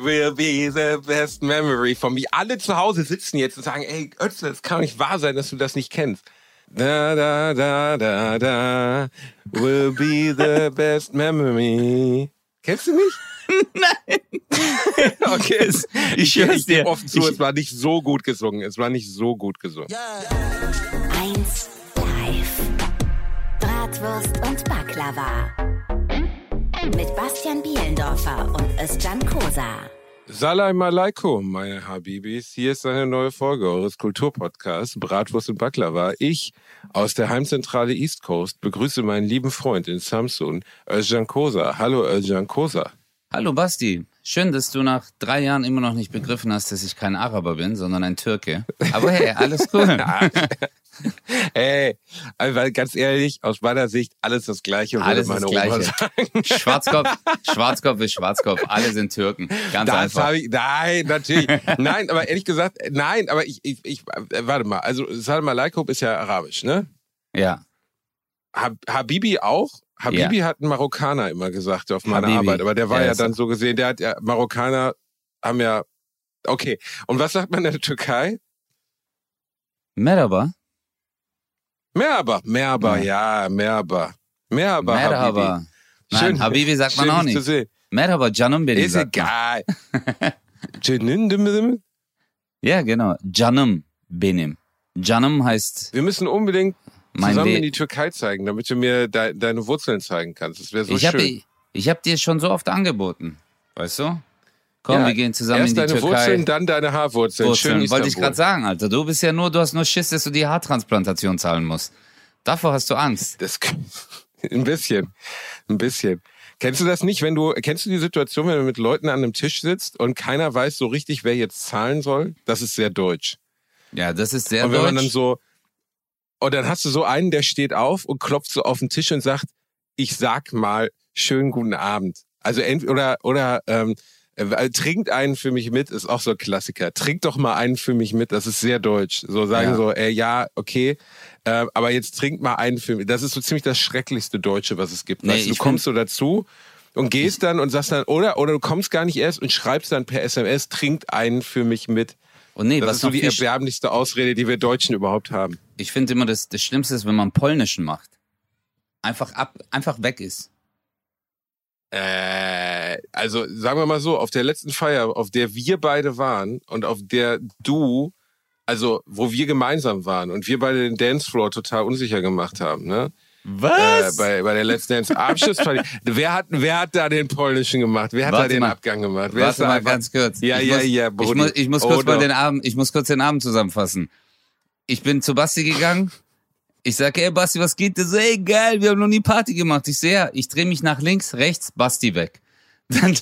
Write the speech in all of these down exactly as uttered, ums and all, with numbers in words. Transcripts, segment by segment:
will be the best memory for me. Alle zu Hause sitzen jetzt und sagen, ey, Özlem, es kann nicht wahr sein, dass du das nicht kennst. Da, da, da, da, da, will be the best memory. Kennst du nicht? Nein. Okay, ich ich, höre ich dir. gebe offen zu, Ich, es war nicht so gut gesungen. Es war nicht so gut gesungen. eins live. Bratwurst und Baklava. Mit Bastian Bielendorfer und Özcan Kosa. Salam alaikum, meine Habibis. Hier ist eine neue Folge eures Kulturpodcasts Bratwurst und Baklava. Ich aus der Heimzentrale East Coast begrüße meinen lieben Freund in Samsun, Özcan Kosa. Hallo Özcan Kosa. Hallo Basti. Schön, dass du nach drei Jahren immer noch nicht begriffen hast, dass ich kein Araber bin, sondern ein Türke. Aber hey, alles cool. Ey, weil ganz ehrlich, aus meiner Sicht alles das Gleiche, alles würde meine das Oma Gleiche. sagen. Schwarzkopf, Schwarzkopf ist Schwarzkopf. Alle sind Türken. Ganz Das einfach. habe ich, nein, natürlich. Nein, aber ehrlich gesagt, nein, aber ich, ich, ich warte mal. Also Salam alaikum ist ja arabisch, ne? Ja. Hab, Habibi auch? Habibi Ja. hat einen Marokkaner immer gesagt auf meiner Habibi. Arbeit, aber der war Ja, ja ist dann so. so gesehen, der hat ja, Marokkaner haben ja, okay. Und was sagt man in der Türkei? Merhaba. Merhaba, Merhaba, ja, Merhaba. Merhaba, Merhaba. Habibi. Nein, Schön, Habibi sagt man schön, auch dich zu nicht. sehen. Merhaba, Canım benim. Ist sagt man. egal. Canım. Ja, genau. Canım benim. Canım heißt Wir müssen unbedingt mein zusammen Le in die Türkei zeigen, damit du mir de deine Wurzeln zeigen kannst. Das wäre so ich schön. habe ich hab dir schon so oft angeboten. Weißt du? Komm, Ja, wir gehen zusammen Erst in die deine Türkei. Wurzeln, dann deine Haarwurzeln. Wurzeln, Schön wollte ich Istanbul. gerade sagen, Alter. Du bist ja nur, du hast nur Schiss, dass du die Haartransplantation zahlen musst. Davor hast du Angst. Das, ein bisschen, ein bisschen. Kennst du das nicht, wenn du, kennst du die Situation, wenn du mit Leuten an einem Tisch sitzt und keiner weiß so richtig, wer jetzt zahlen soll? Das ist sehr deutsch. Ja, das ist sehr Und wenn deutsch. man dann so, und dann hast du so einen, der steht auf und klopft so auf den Tisch und sagt, ich sag mal, schönen guten Abend. Also entweder, oder, oder, ähm, äh, trinkt einen für mich mit, ist auch so ein Klassiker. Trink doch mal einen für mich mit, das ist sehr deutsch. So sagen Ja. so, äh, ja, okay, äh, aber jetzt trink mal einen für mich. Das ist so ziemlich das schrecklichste Deutsche, was es gibt. Nee, weißt, du ich kommst so dazu und gehst dann und sagst dann, oder, oder du kommst gar nicht erst und schreibst dann per S M S, trinkt einen für mich mit. Und nee, Das was ist so noch die viel sch- erbärmlichste Ausrede, die wir Deutschen überhaupt haben. Ich finde immer, das, das Schlimmste ist, wenn man Polnischen macht. Einfach ab, einfach weg ist. Äh, also sagen wir mal so, auf der letzten Feier, auf der wir beide waren und auf der du, also wo wir gemeinsam waren und wir beide den Dancefloor total unsicher gemacht haben, ne? Äh, bei, bei der letzten Dance Abschlussparty. wer hat, wer hat da den polnischen gemacht? Wer hat Warte da den mal. Abgang gemacht? Wer ist Warte da mal einfach- ganz kurz. Ja, ich ja, muss, ja, ich Brudi. muss, ich muss kurz Oh, mal doch. den Abend, ich muss kurz den Abend zusammenfassen. Ich bin zu Basti gegangen. Ich sage, ey Basti, was geht? Der so, ey geil, wir haben noch nie Party gemacht. Ich sehe, ja, ich drehe mich nach links, rechts, Basti weg. Dann,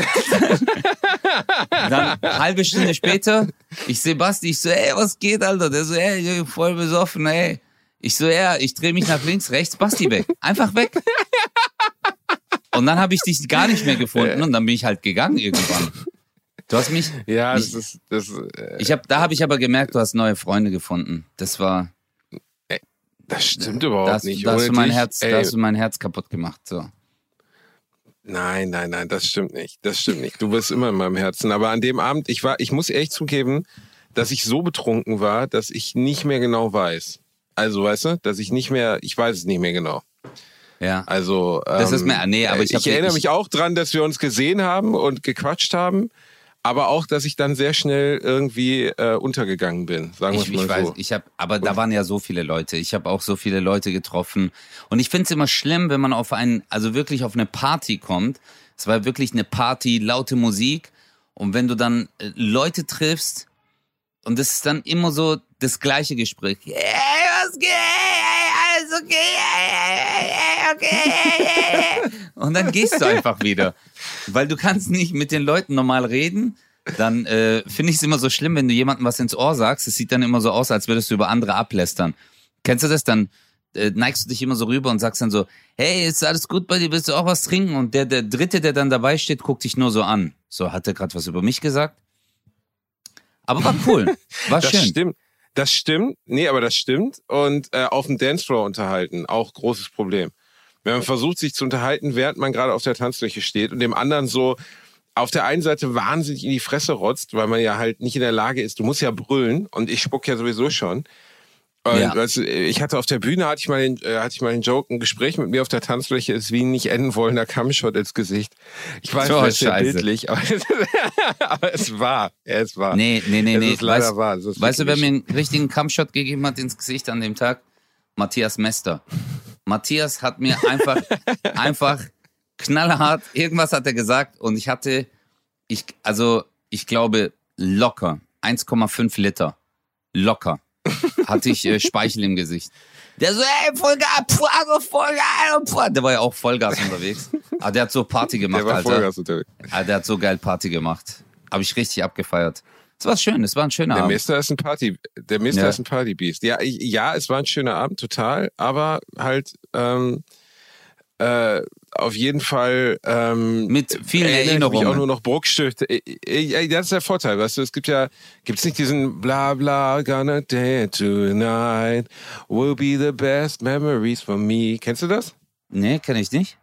dann halbe Stunde später, ich sehe Basti, ich so, ey, was geht, Alter? Der so, ey, voll besoffen, ey. Ich so, ja, ich drehe mich nach links, rechts, Basti weg. Einfach weg. Und dann habe ich dich gar nicht mehr gefunden und dann bin ich halt gegangen irgendwann. Du hast mich, Ja, das ich, ist, das, äh, ich hab, da habe ich aber gemerkt, du hast neue Freunde gefunden. Das war, das stimmt überhaupt da hast, nicht. da hast Ohne du mein dich, Herz, ey, da hast du mein Herz kaputt gemacht, so. Nein, nein, nein, das stimmt nicht. Das stimmt nicht. Du bist immer in meinem Herzen. Aber an dem Abend, ich war, ich muss ehrlich zugeben, dass ich so betrunken war, dass ich nicht mehr genau weiß. Also, weißt du, dass ich nicht mehr, ich weiß es nicht mehr genau. Ja. Also, Das ist ähm, mir- nee, aber ich hab- erinnere ich- mich auch dran, dass wir uns gesehen haben und gequatscht haben, aber auch, dass ich dann sehr schnell irgendwie äh, untergegangen bin, sagen wir Ich, es mal ich weiß, so. ich habe, aber da waren ja so viele Leute. Ich habe auch so viele Leute getroffen. Und ich finde es immer schlimm, wenn man auf einen, also wirklich auf eine Party kommt. Es war wirklich eine Party, laute Musik. Und wenn du dann äh, Leute triffst und das ist dann immer so das gleiche Gespräch. Hey, was geht? Hey, alles okay? Hey, hey, okay? Und dann gehst du einfach wieder. Weil du kannst nicht mit den Leuten normal reden. Dann äh, finde ich es immer so schlimm, wenn du jemandem was ins Ohr sagst. Es sieht dann immer so aus, als würdest du über andere ablästern. Kennst du das? Dann äh, neigst du dich immer so rüber und sagst dann so, hey, ist alles gut bei dir? Willst du auch was trinken? Und der, der Dritte, der dann dabei steht, guckt dich nur so an. So, hat er gerade was über mich gesagt? Aber war cool. War Das schön. stimmt. Das stimmt. Nee, aber das stimmt. Und äh, auf dem Dancefloor unterhalten, auch großes Problem. Wenn man versucht, sich zu unterhalten, während man gerade auf der Tanzfläche steht und dem anderen so auf der einen Seite wahnsinnig in die Fresse rotzt, weil man ja halt nicht in der Lage ist, du musst ja brüllen und ich spuck ja sowieso schon. Und Ja. weißt du, ich hatte auf der Bühne, hatte ich mal den, äh, hatte ich mal den Joke, ein Gespräch mit mir auf der Tanzfläche ist wie ein nicht enden wollender Kammshot ins Gesicht. Ich weiß, So, das ist ja scheiße. bildlich, aber, aber es war, es war. Nee, nee, nee, es nee. ist leider Weißt, wahr. Es ist weißt du, wer wirklich- mir einen richtigen Kampfshot gegeben hat ins Gesicht an dem Tag? Matthias Mester. Matthias hat mir einfach, einfach knallhart, irgendwas hat er gesagt und ich hatte, ich, also, ich glaube, locker, eins Komma fünf Liter. Locker. Hatte ich äh, Speichel im Gesicht. Der so, ey, Vollgas, puh, also Vollgas, puh. Der war ja auch Vollgas unterwegs. Aber der hat so Party gemacht, Der war Alter. Vollgas unterwegs. Ah, der hat so geil Party gemacht. Habe ich richtig abgefeiert. Es war schön, es war ein schöner Der Abend. Mister ist ein Party, der Mister Ja. ist ein Partybeast. Ja, ich, ja, es war ein schöner Abend, total, aber halt ähm, äh, auf jeden Fall ähm, Mit vielen erinnere ich mich Erinnerungen. auch nur noch Bruchstücke. Äh, äh, Das ist der Vorteil, weißt du, es gibt ja, gibt's nicht diesen bla bla, gonna dance tonight, will be the best memories for me. Kennst du das? Nee, kenne ich nicht.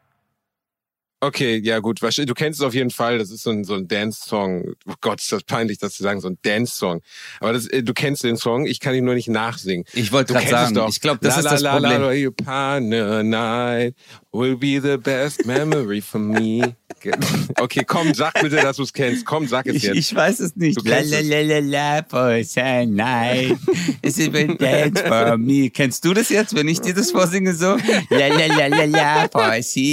Okay, ja gut, wahrscheinlich- du kennst es auf jeden Fall, das ist so ein, so ein Dance-Song. Oh Gott, ist das peinlich, das zu sagen, so ein Dance-Song. Aber das, äh, du kennst den Song, ich kann ihn nur nicht nachsingen. Ich wollte Du gerade kennst es sagen, doch. ich glaube, das la, ist la, das la, Problem. La, la, you partner night will be the best memory for me. Okay, komm, sag bitte, dass du es kennst. Komm, sag es Ich, jetzt. ich weiß es nicht. Du kennst es. la, la, for night. It's even dance for me. Kennst du das jetzt, wenn ich dir das vorsinge so? La la la la la for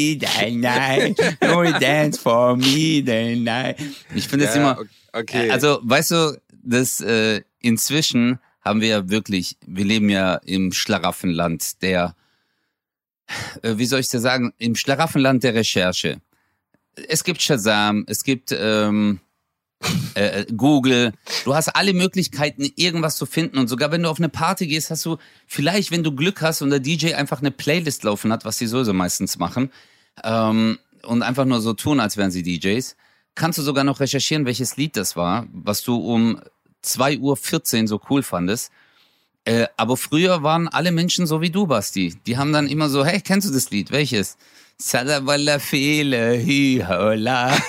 night. Only dance for me the night. Ich finde es Ja, immer. okay. Also, weißt du, das äh, inzwischen haben wir ja wirklich, wir leben ja im Schlaraffenland der, äh, wie soll ich dir sagen, im Schlaraffenland der Recherche. Es gibt Shazam, es gibt ähm, äh, Google. Du hast alle Möglichkeiten, irgendwas zu finden. Und sogar wenn du auf eine Party gehst, hast du vielleicht, wenn du Glück hast und der D J einfach eine Playlist laufen hat, was die sowieso meistens machen, ähm, und einfach nur so tun, als wären sie D Js, kannst du sogar noch recherchieren, welches Lied das war, was du um zwei Uhr vierzehn so cool fandest. Äh, aber früher waren alle Menschen so wie du, Basti. Die haben dann immer so, hey, kennst du das Lied? Welches? Salawala Fele Hi Hola.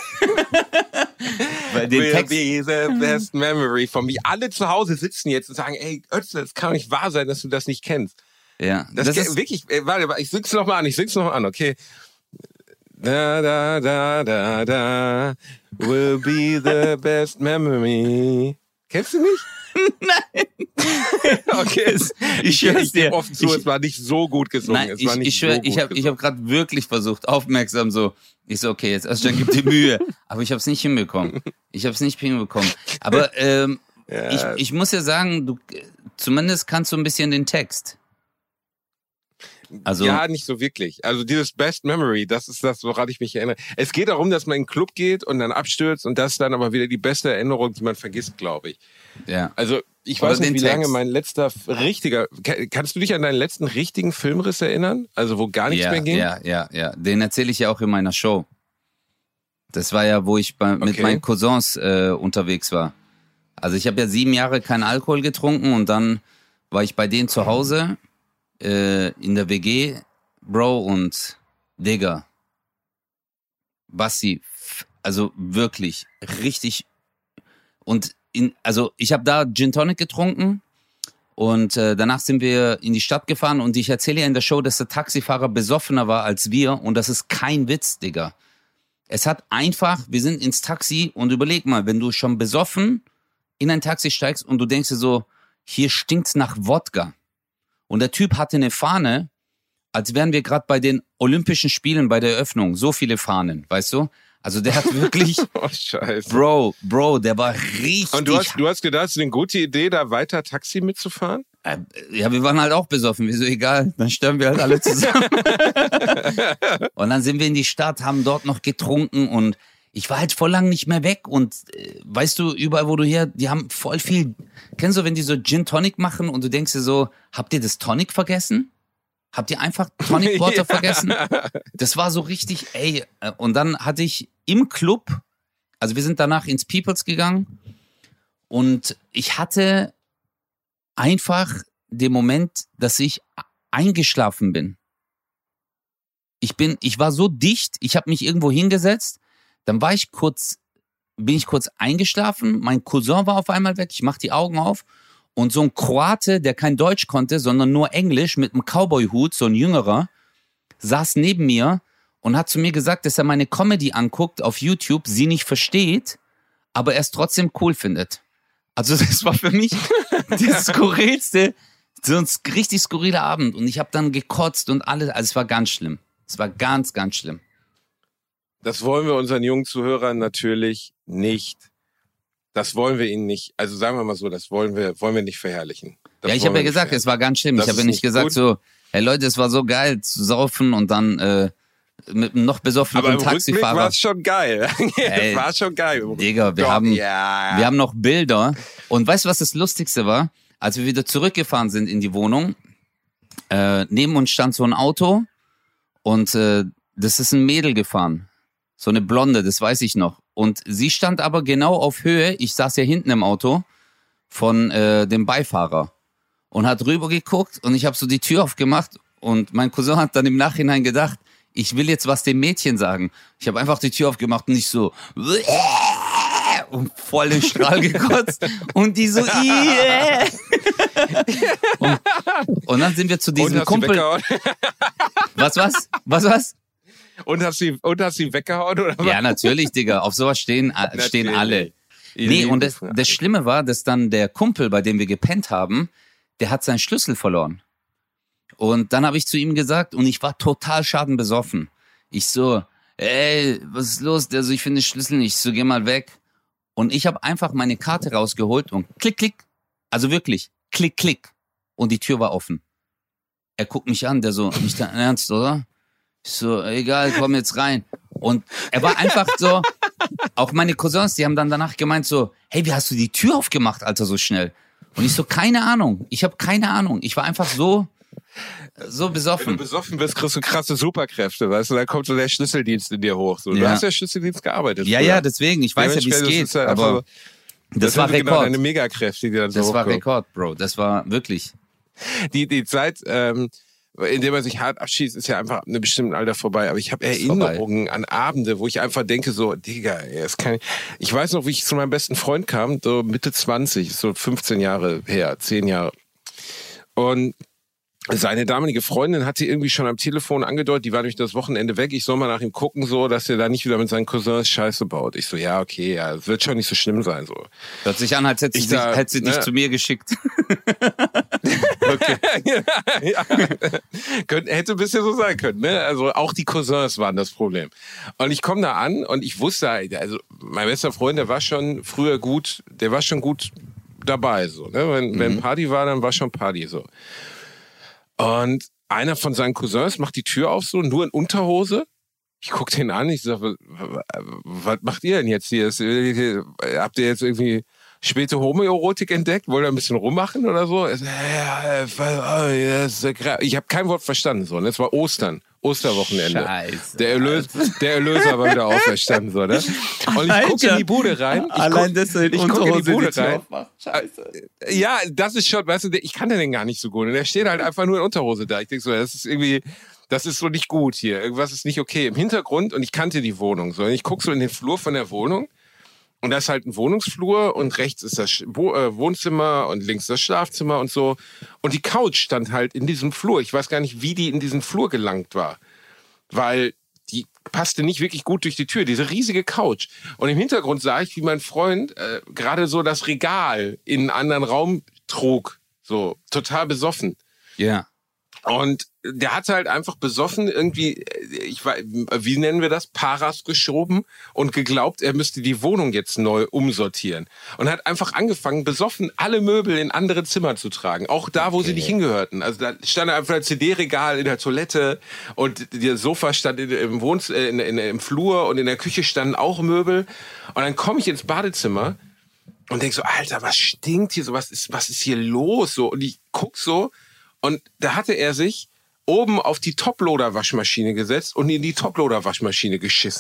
Weil den will Text, be the best memory for me. Alle zu Hause sitzen jetzt und sagen, ey, Özle, das kann doch nicht wahr sein, dass du das nicht kennst. ja, Das, das ge- ist, wirklich, äh, warte, warte, ich sing's noch mal an, ich sing's noch mal an, okay. Da, da, da, da, da, will be the best memory. Kennst du nicht? Nein. Okay, es, ich ich, schwör's ich gebe dir. offen zu, Ich- es war nicht so gut gesungen. nein, es ich, war nicht ich schwör, so gut ich habe ich gesungen. hab gerade wirklich versucht, aufmerksam so, ich so, okay, jetzt Özcan gibt dir Mühe, aber ich habe es nicht hinbekommen. Ich habe es nicht hinbekommen. Aber ähm, Ja. ich, ich muss ja sagen, du zumindest kannst du ein bisschen den Text. Also, Ja, nicht so wirklich. Also dieses Best Memory, das ist das, woran ich mich erinnere. Es geht darum, dass man in den Club geht und dann abstürzt und das ist dann aber wieder die beste Erinnerung, die man vergisst, glaube ich. ja. Also ich Oder weiß nicht, den wie lange Text. mein letzter richtiger... Ka- Kannst du dich an deinen letzten richtigen Filmriss erinnern? Also wo gar nichts ja, mehr ging? Ja, ja, ja. Den erzähle ich ja auch in meiner Show. Das war ja, wo ich bei, mit Okay. meinen Cousins äh, unterwegs war. Also ich habe ja sieben Jahre keinen Alkohol getrunken und dann war ich bei denen zu Hause äh, in der W G, Bro, und Digga, Basti, f- also wirklich richtig. Und in, also ich habe da Gin Tonic getrunken und äh, danach sind wir in die Stadt gefahren und ich erzähle ja in der Show, dass der Taxifahrer besoffener war als wir und das ist kein Witz, Digga. Es hat einfach, wir sind ins Taxi und überleg mal, wenn du schon besoffen in ein Taxi steigst und du denkst dir so, hier stinkt's nach Wodka. Und der Typ hatte eine Fahne, als wären wir gerade bei den Olympischen Spielen bei der Eröffnung. So viele Fahnen, weißt du? Also der hat wirklich, Oh, scheiße. Bro, Bro, der war richtig... Und du hast, du hast gedacht, es ist eine gute Idee, da weiter Taxi mitzufahren? Äh, ja, wir waren halt auch besoffen. Wieso egal? Dann sterben wir halt alle zusammen. Und dann sind wir in die Stadt, haben dort noch getrunken und ich war halt voll lang nicht mehr weg. Und äh, weißt du, überall wo du hier, die haben voll viel. Kennst du, wenn die so Gin Tonic machen und du denkst dir so, habt ihr das Tonic vergessen? Habt ihr einfach Tonic Water Ja. vergessen? Das war so richtig, ey. äh, Und dann hatte ich im Club, also wir sind danach ins Peoples gegangen und ich hatte einfach den Moment, dass ich eingeschlafen bin. Ich bin, ich war so dicht, ich habe mich irgendwo hingesetzt, dann war ich kurz bin ich kurz eingeschlafen, mein Cousin war auf einmal weg, ich mach die Augen auf und so ein Kroate, der kein Deutsch konnte, sondern nur Englisch mit einem Cowboy-Hut, so ein Jüngerer, saß neben mir und hat zu mir gesagt, dass er meine Comedy anguckt auf YouTube, sie nicht versteht, aber er es trotzdem cool findet. Also das war für mich das skurrilste, so ein richtig skurriler Abend und ich habe dann gekotzt und alles, also es war ganz schlimm. Es war ganz, ganz schlimm. Das wollen wir unseren jungen Zuhörern natürlich nicht. Das wollen wir ihnen nicht. Also sagen wir mal so, das wollen wir, wollen wir nicht verherrlichen. Das ja, ich habe ja gesagt, es war ganz schlimm. Das ich habe ja nicht gesagt gut. so, hey Leute, es war so geil zu saufen und dann äh, mit einem noch besoffenen Taxifahrer. Aber war es schon geil. Ey, war schon geil. Digga, wir Doch, haben, ja. wir haben noch Bilder. Und weißt du, was das Lustigste war? Als wir wieder zurückgefahren sind in die Wohnung, äh, neben uns stand so ein Auto und äh, das ist ein Mädel gefahren. So eine Blonde, das weiß ich noch. Und sie stand aber genau auf Höhe, ich saß ja hinten im Auto, von äh, dem Beifahrer. Und hat rüber geguckt und ich habe so die Tür aufgemacht und mein Cousin hat dann im Nachhinein gedacht, ich will jetzt was dem Mädchen sagen. Ich habe einfach die Tür aufgemacht und ich so und voll den Strahl gekotzt und die so yeah. und, und dann sind wir zu diesem Kumpel. Was, was? Was, was? Und hast sie, und hast sie weggehauen, oder was? Ja, natürlich, Digga. Auf sowas stehen, stehen alle. Nee, und das, das Schlimme war, dass dann der Kumpel, bei dem wir gepennt haben, der hat seinen Schlüssel verloren. Und dann habe ich zu ihm gesagt, und ich war total schadenbesoffen. Ich so, ey, was ist los? Also ich finde den Schlüssel nicht. Ich so, geh mal weg. Und ich habe einfach meine Karte rausgeholt und klick, klick. Also wirklich, klick, klick. Und die Tür war offen. Er guckt mich an, der so, nicht dein Ernst, oder? Ich so, egal, komm jetzt rein. Und er war einfach so, auch meine Cousins, die haben dann danach gemeint so, hey, wie hast du die Tür aufgemacht, Alter, so schnell? Und ich so, keine Ahnung, ich habe keine Ahnung. Ich war einfach so, so besoffen. Wenn du besoffen bist, kriegst du krasse Superkräfte, weißt du, dann kommt so der Schlüsseldienst in dir hoch. So. Du Ja. hast ja Schlüsseldienst gearbeitet. Ja, früher. ja, deswegen, ich weiß ja, wie es Das geht, ist halt aber einfach, das, das war sind genau Rekord. deine Megakräfte, die dann so Das war hochkommen. Rekord, Bro, das war wirklich. Die, die Zeit, ähm, in der man sich hart abschießt, ist ja einfach ab einem bestimmten Alter vorbei. Aber ich habe Erinnerungen an Abende, wo ich einfach denke so, Digga, ey, das kann ich. Ich weiß noch, wie ich zu meinem besten Freund kam, so Mitte zwanzig, so fünfzehn Jahre her, zehn Jahre. Und seine damalige Freundin hatte irgendwie schon am Telefon angedeutet, die war durch das Wochenende weg, ich soll mal nach ihm gucken, so, dass er da nicht wieder mit seinen Cousins Scheiße baut. Ich so, ja, okay, ja, es wird schon nicht so schlimm sein, so. Hört sich an, als hätte sie, Ich sich, da, hätte sie dich ne? zu mir geschickt. Okay. ja. Könnt, hätte ein bisschen so sein können, ne? Also auch die Cousins waren das Problem. Und ich komme da an und ich wusste, also mein bester Freund, der war schon früher gut, der war schon gut dabei, so, ne? Wenn, mhm. wenn Party war, dann war schon Party, so. Und einer von seinen Cousins macht die Tür auf, so, nur in Unterhose. Ich guck den an, ich sage, was macht ihr denn jetzt hier? Habt ihr jetzt irgendwie späte Homoerotik entdeckt? Wollt ihr ein bisschen rummachen oder so? Ich habe kein Wort verstanden. So. Es war Ostern, Osterwochenende. Scheiße. Der, Erlös, der Erlöser war wieder auferstanden. So, ne? Und ich gucke in die Bude rein. Ich Allein, guck, dass du in ich guck in die Bude die rein. Scheiße. Ja, das ist schon, weißt du, ich kann den gar nicht so gut. Und der steht halt einfach nur in Unterhose da. Ich denke so, das ist irgendwie, das ist so nicht gut hier. Irgendwas ist nicht okay. Im Hintergrund, und ich kannte die Wohnung so. Und ich gucke so in den Flur von der Wohnung. Und da ist halt ein Wohnungsflur und rechts ist das Wohnzimmer und links das Schlafzimmer und so. Und die Couch stand halt in diesem Flur. Ich weiß gar nicht, wie die in diesen Flur gelangt war. Weil die passte nicht wirklich gut durch die Tür, diese riesige Couch. Und im Hintergrund sah ich, wie mein Freund äh, gerade so das Regal in einen anderen Raum trug. So, total besoffen. Ja. Und der hat halt einfach besoffen irgendwie, ich weiß, wie nennen wir das, Paras geschoben und geglaubt, er müsste die Wohnung jetzt neu umsortieren. Und hat einfach angefangen, besoffen alle Möbel in andere Zimmer zu tragen. Auch da, wo okay. sie nicht hingehörten. Also da stand einfach ein C D-Regal in der Toilette und das Sofa stand im, Wohnz- in, in, im Flur und in der Küche standen auch Möbel. Und dann komme ich ins Badezimmer und denk so, Alter, was stinkt hier so? Was ist, was ist hier los? So, und ich guck so, und da hatte er sich oben auf die Toploader-Waschmaschine gesetzt und in die Toploader-Waschmaschine geschissen.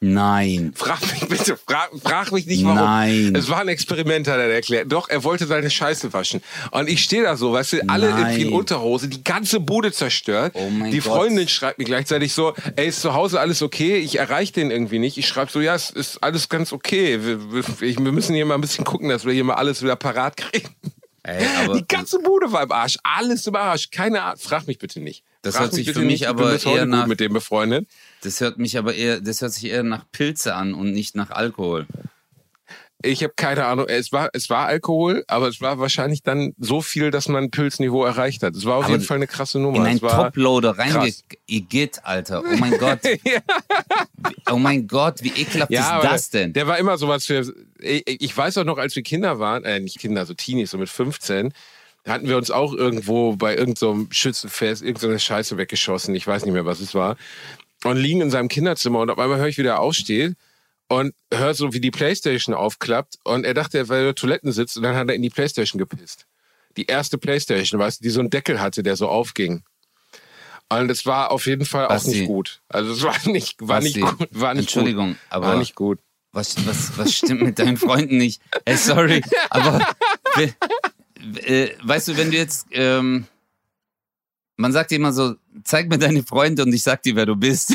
Nein. Frag mich bitte, frag, frag mich nicht warum. Nein. Es war ein Experiment, hat er erklärt. Doch, er wollte seine Scheiße waschen. Und ich stehe da so, weißt du, alle Nein. irgendwie in Unterhose, die ganze Bude zerstört. Oh mein die Gott. Freundin schreibt mir gleichzeitig so, ey, ist zu Hause alles okay? Ich erreiche den irgendwie nicht. Ich schreibe so, ja, es ist alles ganz okay. Wir, wir, wir müssen hier mal ein bisschen gucken, dass wir hier mal alles wieder parat kriegen. Ey, aber Die ganze Bude war im Arsch. Alles im Arsch. Keine Ahnung. Frag mich bitte nicht. Das Frag hört mich sich bitte für mich nicht. aber du bist heute eher gut nach- mit dem befreundet. das hört mich aber eher, das hört sich eher nach Pilze an und nicht nach Alkohol. Ich habe keine Ahnung. Es war, es war Alkohol, aber es war wahrscheinlich dann so viel, dass man ein Pilzniveau erreicht hat. Es war auf Aber jeden Fall eine krasse Nummer. In einen Es war Toploader krass. reingeht, Alter. Oh mein Gott. Oh mein Gott, wie ekelhaft Ja, ist aber das denn? Der war immer sowas für. Ich, ich weiß auch noch, als wir Kinder waren, äh, nicht Kinder, so Teenies, so mit fünfzehn, hatten wir uns auch irgendwo bei irgendeinem so Schützenfest irgendeine Scheiße weggeschossen. Ich weiß nicht mehr, was es war. Und liegen in seinem Kinderzimmer und auf einmal höre ich, wie der aufsteht und höre so, wie die Playstation aufklappt. Und er dachte, er wäre in der Toiletten sitzt und dann hat er in die Playstation gepisst. Die erste Playstation, weißt du, die so einen Deckel hatte, der so aufging. Und es war auf jeden Fall Basti. auch nicht gut. Also es war nicht, war Basti, nicht gut. War nicht Entschuldigung, gut. aber War nicht gut. was, was, was stimmt mit deinen Freunden nicht? Ey, sorry, aber we, äh, weißt du, wenn du jetzt, ähm, man sagt immer so, zeig mir deine Freunde und ich sag dir, wer du bist.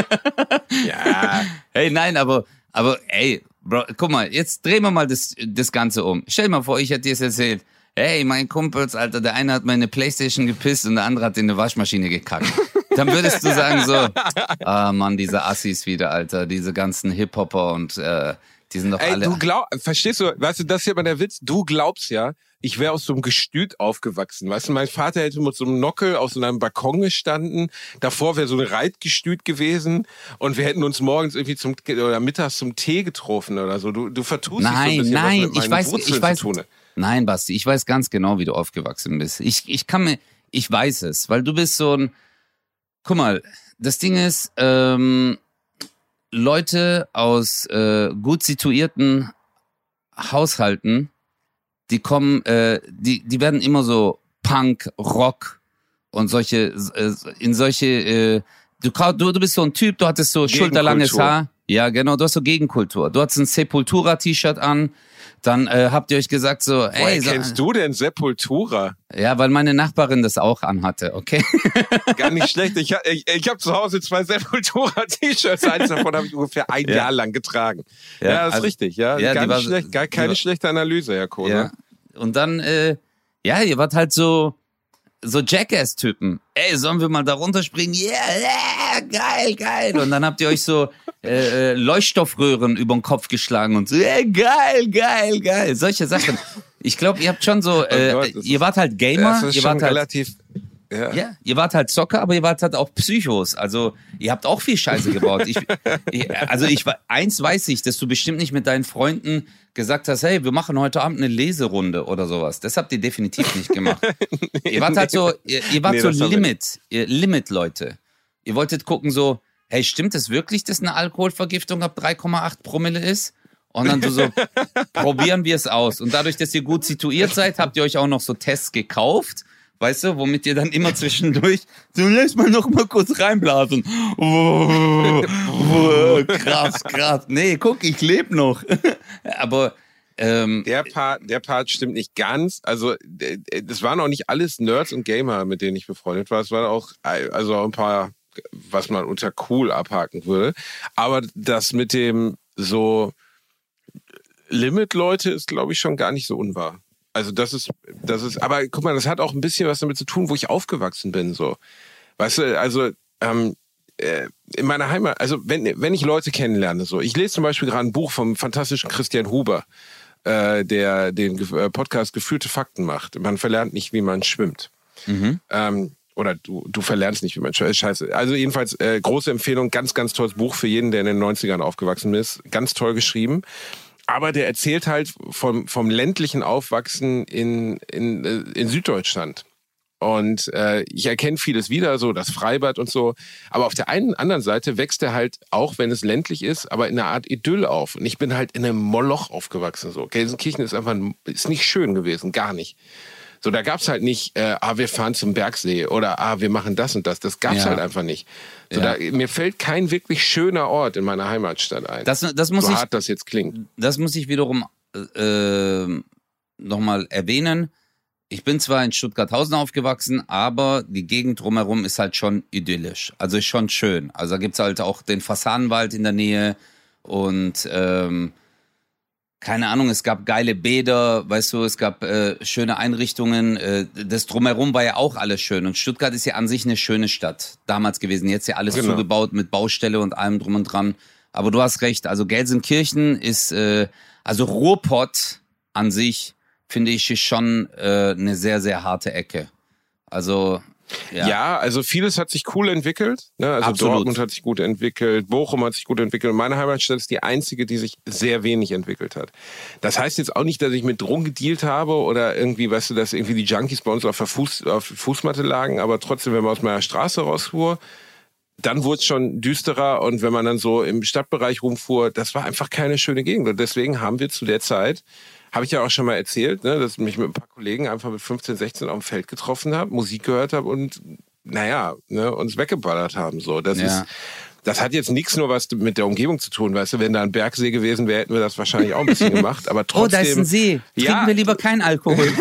Ja. Hey, nein, aber, aber ey, Bro, guck mal, jetzt drehen wir mal das, das Ganze um. Stell dir mal vor, ich hätte dir es erzählt. Hey, mein Kumpels, Alter, der eine hat meine Playstation gepisst und der andere hat in eine Waschmaschine gekackt. Dann würdest du sagen so, ah Mann, diese Assis wieder, Alter, diese ganzen Hip-Hopper und äh, die sind doch Ey, alle... du glaub, verstehst du, weißt du, das ist ja immer der Witz, du glaubst ja, ich wäre aus so einem Gestüt aufgewachsen. Weißt du, mein Vater hätte mit so einem Nockel auf so einem Balkon gestanden, davor wäre so ein Reitgestüt gewesen und wir hätten uns morgens irgendwie zum, oder mittags zum Tee getroffen oder so. Du, du vertust Nein, dich so ein bisschen, nein, was mit ich meinen weiß, Wurzeln ich weiß, zu tun hat. nein, Basti, ich weiß ganz genau, wie du aufgewachsen bist. Ich, ich kann mir, ich weiß es, weil du bist so ein, guck mal, das Ding ist, ähm, Leute aus äh, gut situierten Haushalten, die kommen, äh, die, die werden immer so Punk, Rock und solche, äh, in solche, äh, du, du, du bist so ein Typ, du hattest so schulterlanges Haar. Ja, genau, du hast so Gegenkultur. Du hattest ein Sepultura-T-Shirt an, dann äh, habt ihr euch gesagt so, Woher ey, so, kennst du denn Sepultura? ja, weil meine Nachbarin das auch anhatte, okay? Gar nicht schlecht. Ich, ha- ich, ich habe zu Hause zwei Sepultura-T-Shirts. Eins davon habe ich ungefähr ein Ja. Jahr lang getragen. Ja, Ja, das ist also- richtig. Ja, ja, gar die nicht war- schlecht. Gar die keine war- schlechte Analyse, Herr Kohle. Ja. Und dann, äh, ja, ihr wart halt so, so Jackass-Typen. Ey, sollen wir mal da runterspringen? Yeah, yeah, geil, geil. Und dann habt ihr euch so äh, äh, Leuchtstoffröhren über den Kopf geschlagen und so, yeah, geil, geil, geil. Solche Sachen. Ich glaube, ihr habt schon so, äh, Gott, das ihr wart halt Gamer, Das ist ihr schon wart halt, relativ. Ja. ja, ihr wart halt Zocker, aber ihr wart halt auch Psychos. Also, ihr habt auch viel Scheiße gebaut. Ich, ich, also, ich, eins weiß ich, dass du bestimmt nicht mit deinen Freunden gesagt hast, hey, wir machen heute Abend eine Leserunde oder sowas. Das habt ihr definitiv nicht gemacht. Ihr wart halt so, ihr, ihr wart Nee, so das haben wir Limit, ihr Limit-Leute. Ihr wolltet gucken so, hey, stimmt es wirklich, dass eine Alkoholvergiftung ab drei Komma acht Promille ist? Und dann so, probieren wir es aus. Und dadurch, dass ihr gut situiert seid, habt ihr euch auch noch so Tests gekauft. Weißt du, womit ihr dann immer zwischendurch so, lass mal noch mal kurz reinblasen. Oh, oh, krass, krass. Nee, guck, ich lebe noch. Aber ähm, Der Part, der Part stimmt nicht ganz. Also, d- d- das waren auch nicht alles Nerds und Gamer, mit denen ich befreundet war. Es waren auch, also auch ein paar, was man unter cool abhaken würde. Aber das mit dem so Limit-Leute ist, glaube ich, schon gar nicht so unwahr. Also das ist, das ist, aber guck mal, das hat auch ein bisschen was damit zu tun, wo ich aufgewachsen bin, so. Weißt du, also, ähm, äh, in meiner Heimat, also wenn, wenn ich Leute kennenlerne, so, ich lese zum Beispiel gerade ein Buch vom fantastischen Christian Huber, äh, der den Ge- äh, Podcast Gefühlte Fakten macht. Man verlernt nicht, wie man schwimmt. mhm. Ähm, oder du, du verlernst nicht, wie man schwimmt. Scheiße. Also jedenfalls, äh, große Empfehlung, ganz, ganz tolles Buch für jeden, der in den neunzigern aufgewachsen ist. Ganz toll geschrieben. Aber der erzählt halt vom, vom ländlichen Aufwachsen in, in, äh, in Süddeutschland. Und äh, ich erkenne vieles wieder, so das Freibad und so. Aber auf der einen anderen Seite wächst er halt, auch wenn es ländlich ist, aber in einer Art Idyll auf. Und ich bin halt in einem Moloch aufgewachsen. So. Gelsenkirchen ist einfach ist nicht schön gewesen, gar nicht. So, da gab's halt nicht, äh, ah, wir fahren zum Bergsee oder ah, wir machen das und das. Das gab's Ja. halt einfach nicht. So, Ja. da, mir fällt kein wirklich schöner Ort in meiner Heimatstadt ein. Das, das muss so ich, hart das jetzt klingt. das muss ich wiederum äh, nochmal erwähnen. Ich bin zwar in Stuttgarthausen aufgewachsen, aber die Gegend drumherum ist halt schon idyllisch. Also ist schon schön. Also da gibt's halt auch den Fasanenwald in der Nähe und ähm, keine Ahnung, es gab geile Bäder, weißt du, es gab äh, schöne Einrichtungen. Äh, das drumherum war ja auch alles schön. Und Stuttgart ist ja an sich eine schöne Stadt damals gewesen. Jetzt ja alles Genau. zugebaut mit Baustelle und allem drum und dran. Aber du hast recht, also Gelsenkirchen ist, äh, also Ruhrpott an sich, finde ich, ist schon äh, eine sehr, sehr harte Ecke. Also, ja. Ja, also vieles hat sich cool entwickelt. Ne? Also Absolut. Dortmund hat sich gut entwickelt, Bochum hat sich gut entwickelt. Meine Heimatstadt ist die einzige, die sich sehr wenig entwickelt hat. Das heißt jetzt auch nicht, dass ich mit Drogen gedealt habe oder irgendwie, weißt du, dass irgendwie die Junkies bei uns auf der Fuß, auf Fußmatte lagen, aber trotzdem, wenn man aus meiner Straße rausfuhr, dann wurde es schon düsterer und wenn man dann so im Stadtbereich rumfuhr, das war einfach keine schöne Gegend. Und deswegen haben wir zu der Zeit, habe ich ja auch schon mal erzählt, ne, dass ich mich mit ein paar Kollegen einfach mit fünfzehn, sechzehn auf dem Feld getroffen habe, Musik gehört habe und naja, ne, uns weggeballert haben. So, das Ja. ist, das hat jetzt nichts nur was mit der Umgebung zu tun, weißt du, wenn da ein Bergsee gewesen wäre, hätten wir das wahrscheinlich auch ein bisschen gemacht, aber trotzdem. Oh, da ist ein See. Trinken Ja. wir lieber keinen Alkohol.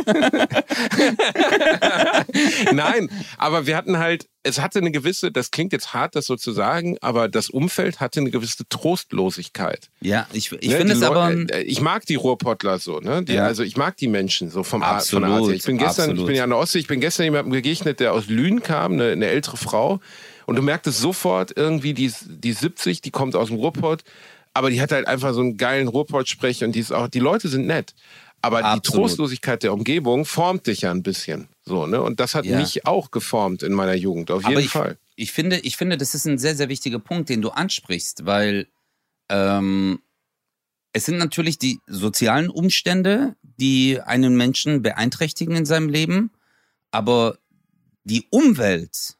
Nein, aber wir hatten halt, es hatte eine gewisse, das klingt jetzt hart, das so zu sagen, aber das Umfeld hatte eine gewisse Trostlosigkeit. Ja, ich, ich Ne, finde die es aber... Leute- äh, ich mag die Ruhrpottler so, ne? Die, Ja. Also ich mag die Menschen so vom Art, von der Art. Absolut, her. Ich bin gestern, absolut. ich bin ja an der Ostsee, ich bin gestern jemandem begegnet, der aus Lünen kam, eine, eine ältere Frau. Und du merktest sofort irgendwie, die ist, die ist siebzig, die kommt aus dem Ruhrpott, aber die hat halt einfach so einen geilen Ruhrpott-Sprech und die ist auch, die Leute sind nett. Aber die Absolut. Trostlosigkeit der Umgebung formt dich ja ein bisschen. So, ne? Und das hat Ja. mich auch geformt in meiner Jugend, auf jeden Aber ich, Fall. ich finde, ich finde, das ist ein sehr, sehr wichtiger Punkt, den du ansprichst, weil ähm, es sind natürlich die sozialen Umstände, die einen Menschen beeinträchtigen in seinem Leben, aber die Umwelt,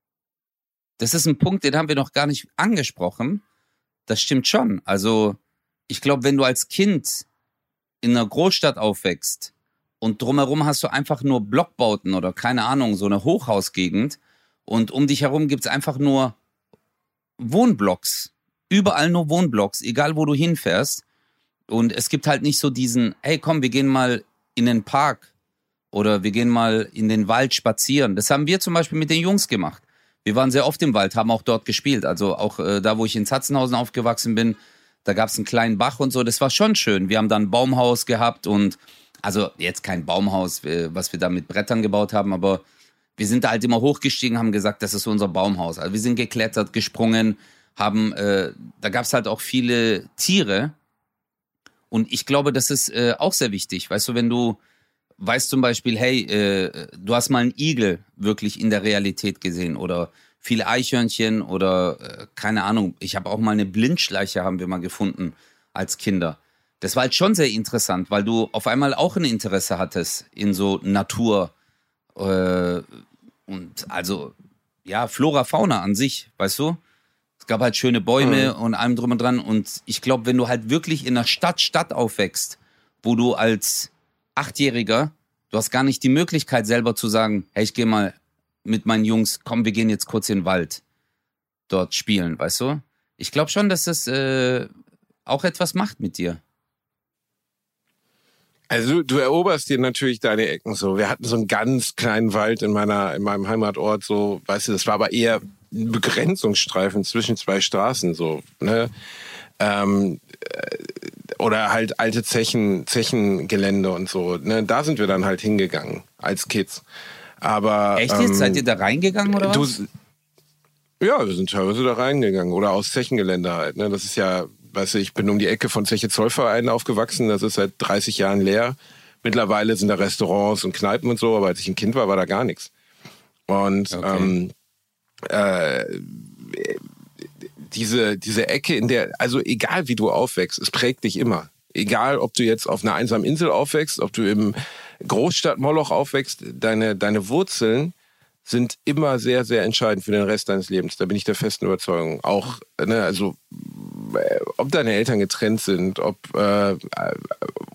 das ist ein Punkt, den haben wir noch gar nicht angesprochen. Das stimmt schon. Also ich glaube, wenn du als Kind in einer Großstadt aufwächst und drumherum hast du einfach nur Blockbauten oder keine Ahnung, so eine Hochhausgegend und um dich herum gibt's einfach nur Wohnblocks. Überall nur Wohnblocks, egal wo du hinfährst. Und es gibt halt nicht so diesen, hey komm, wir gehen mal in den Park oder wir gehen mal in den Wald spazieren. Das haben wir zum Beispiel mit den Jungs gemacht. Wir waren sehr oft im Wald, haben auch dort gespielt. Also auch äh, da, wo ich in Zatzenhausen aufgewachsen bin, da gab es einen kleinen Bach und so. Das war schon schön. Wir haben dann ein Baumhaus gehabt und, also jetzt kein Baumhaus, äh, was wir da mit Brettern gebaut haben, aber wir sind da halt immer hochgestiegen, haben gesagt, das ist unser Baumhaus. Also wir sind geklettert, gesprungen, haben, äh, da gab es halt auch viele Tiere. Und ich glaube, das ist äh, auch sehr wichtig. Weißt du, wenn du weißt zum Beispiel, hey, äh, du hast mal einen Igel wirklich in der Realität gesehen oder viele Eichhörnchen oder äh, keine Ahnung. Ich habe auch mal eine Blindschleiche haben wir mal gefunden als Kinder. Das war halt schon sehr interessant, weil du auf einmal auch ein Interesse hattest in so Natur äh, und also ja, Flora, Fauna an sich, weißt du? Es gab halt schöne Bäume mhm. und allem drum und dran und ich glaube, wenn du halt wirklich in einer Stadt, Stadt aufwächst, wo du als Achtjähriger, du hast gar nicht die Möglichkeit selber zu sagen, hey, ich gehe mal mit meinen Jungs, komm, wir gehen jetzt kurz in den Wald dort spielen, weißt du? Ich glaube schon, dass das äh, auch etwas macht mit dir. Also du eroberst dir natürlich deine Ecken so. Wir hatten so einen ganz kleinen Wald in meiner, in meinem Heimatort, so, weißt du, das war aber eher ein Begrenzungsstreifen zwischen zwei Straßen, so, ne? Ähm, oder halt alte Zechen, Zechengelände und so, ne? Da sind wir dann halt hingegangen als Kids. Aber echt jetzt? Ähm, Seid ihr da reingegangen oder du, was? Ja, wir sind teilweise da reingegangen oder aus Zechengelände halt, ne? Das ist ja, weißt du, ich bin um die Ecke von Zeche Zollverein aufgewachsen, das ist seit dreißig Jahren leer. Mittlerweile sind da Restaurants und Kneipen und so, aber als ich ein Kind war, war da gar nichts. Und Okay. ähm, äh, diese, diese Ecke, in der, also egal wie du aufwächst, es prägt dich immer. Egal, ob du jetzt auf einer einsamen Insel aufwächst, ob du im Großstadt-Moloch aufwächst, deine, deine Wurzeln sind immer sehr, sehr entscheidend für den Rest deines Lebens. Da bin ich der festen Überzeugung. Auch, ne, also, ob deine Eltern getrennt sind, ob, äh,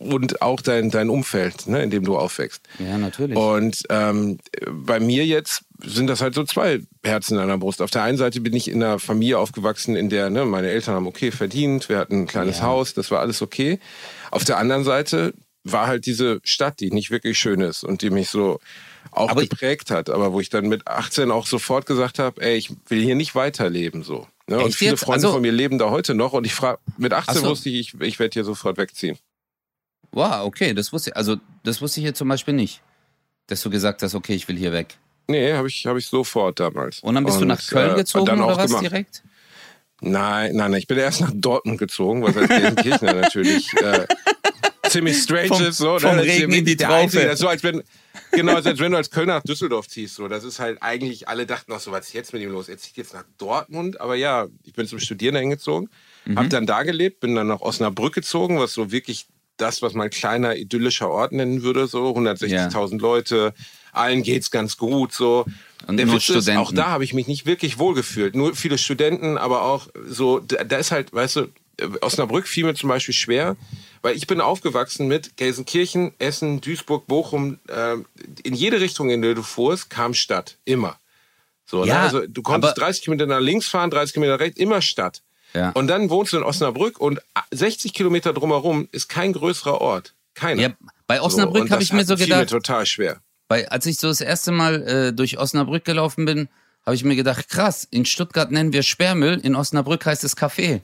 und auch dein, dein Umfeld, ne, in dem du aufwächst. Ja, natürlich. Und ähm, bei mir jetzt sind das halt so zwei Herzen in der Brust. Auf der einen Seite bin ich in einer Familie aufgewachsen, in der ne, meine Eltern haben okay verdient, wir hatten ein kleines ja. Haus, das war alles okay. Auf der anderen Seite war halt diese Stadt, die nicht wirklich schön ist und die mich so auch aber geprägt hat, aber wo ich dann mit achtzehn auch sofort gesagt habe, ey, ich will hier nicht weiterleben so. Ne? Und viele jetzt? Freunde also, von mir leben da heute noch und ich frage, mit achtzehn so. wusste ich, ich, ich werde hier sofort wegziehen. Wow, okay, das wusste ich, also das wusste ich jetzt zum Beispiel nicht, dass du gesagt hast, okay, ich will hier weg. Nee, habe ich, hab ich sofort damals. Und dann bist und, du nach Köln gezogen äh, oder was gemacht. direkt? Nein, nein, nein, ich bin erst nach Dortmund gezogen, was als Gelsenkirchener natürlich äh, ziemlich strange vom, ist. So, vom ne? Regen in die Traufe. So, als wenn, genau, als wenn du als Kölner nach Düsseldorf ziehst. So. Das ist halt eigentlich, alle dachten noch so, was ist jetzt mit ihm los? Er zieht jetzt nach Dortmund. Aber ja, ich bin zum Studieren dahin gezogen, mhm. habe dann da gelebt, bin dann nach Osnabrück gezogen, was so wirklich das, was man kleiner idyllischer Ort nennen würde, so hundertsechzigtausend ja. Leute, allen geht's ganz gut, so. Und der Witz ist, auch da habe ich mich nicht wirklich wohlgefühlt. Nur viele Studenten, aber auch so, da ist halt, weißt du, Osnabrück fiel mir zum Beispiel schwer, weil ich bin aufgewachsen mit Gelsenkirchen, Essen, Duisburg, Bochum, äh, in jede Richtung, in der du fuhrst, kam Stadt, immer. So, ja, ne? Also du konntest dreißig Kilometer nach links fahren, dreißig Kilometer nach rechts, immer Stadt. Ja. Und dann wohnst du in Osnabrück und sechzig Kilometer drumherum ist kein größerer Ort. Keiner. Ja, bei Osnabrück so, habe ich mir so gedacht, mir total schwer. Weil als ich so das erste Mal äh, durch Osnabrück gelaufen bin, habe ich mir gedacht, krass, in Stuttgart nennen wir Sperrmüll, in Osnabrück heißt es Café.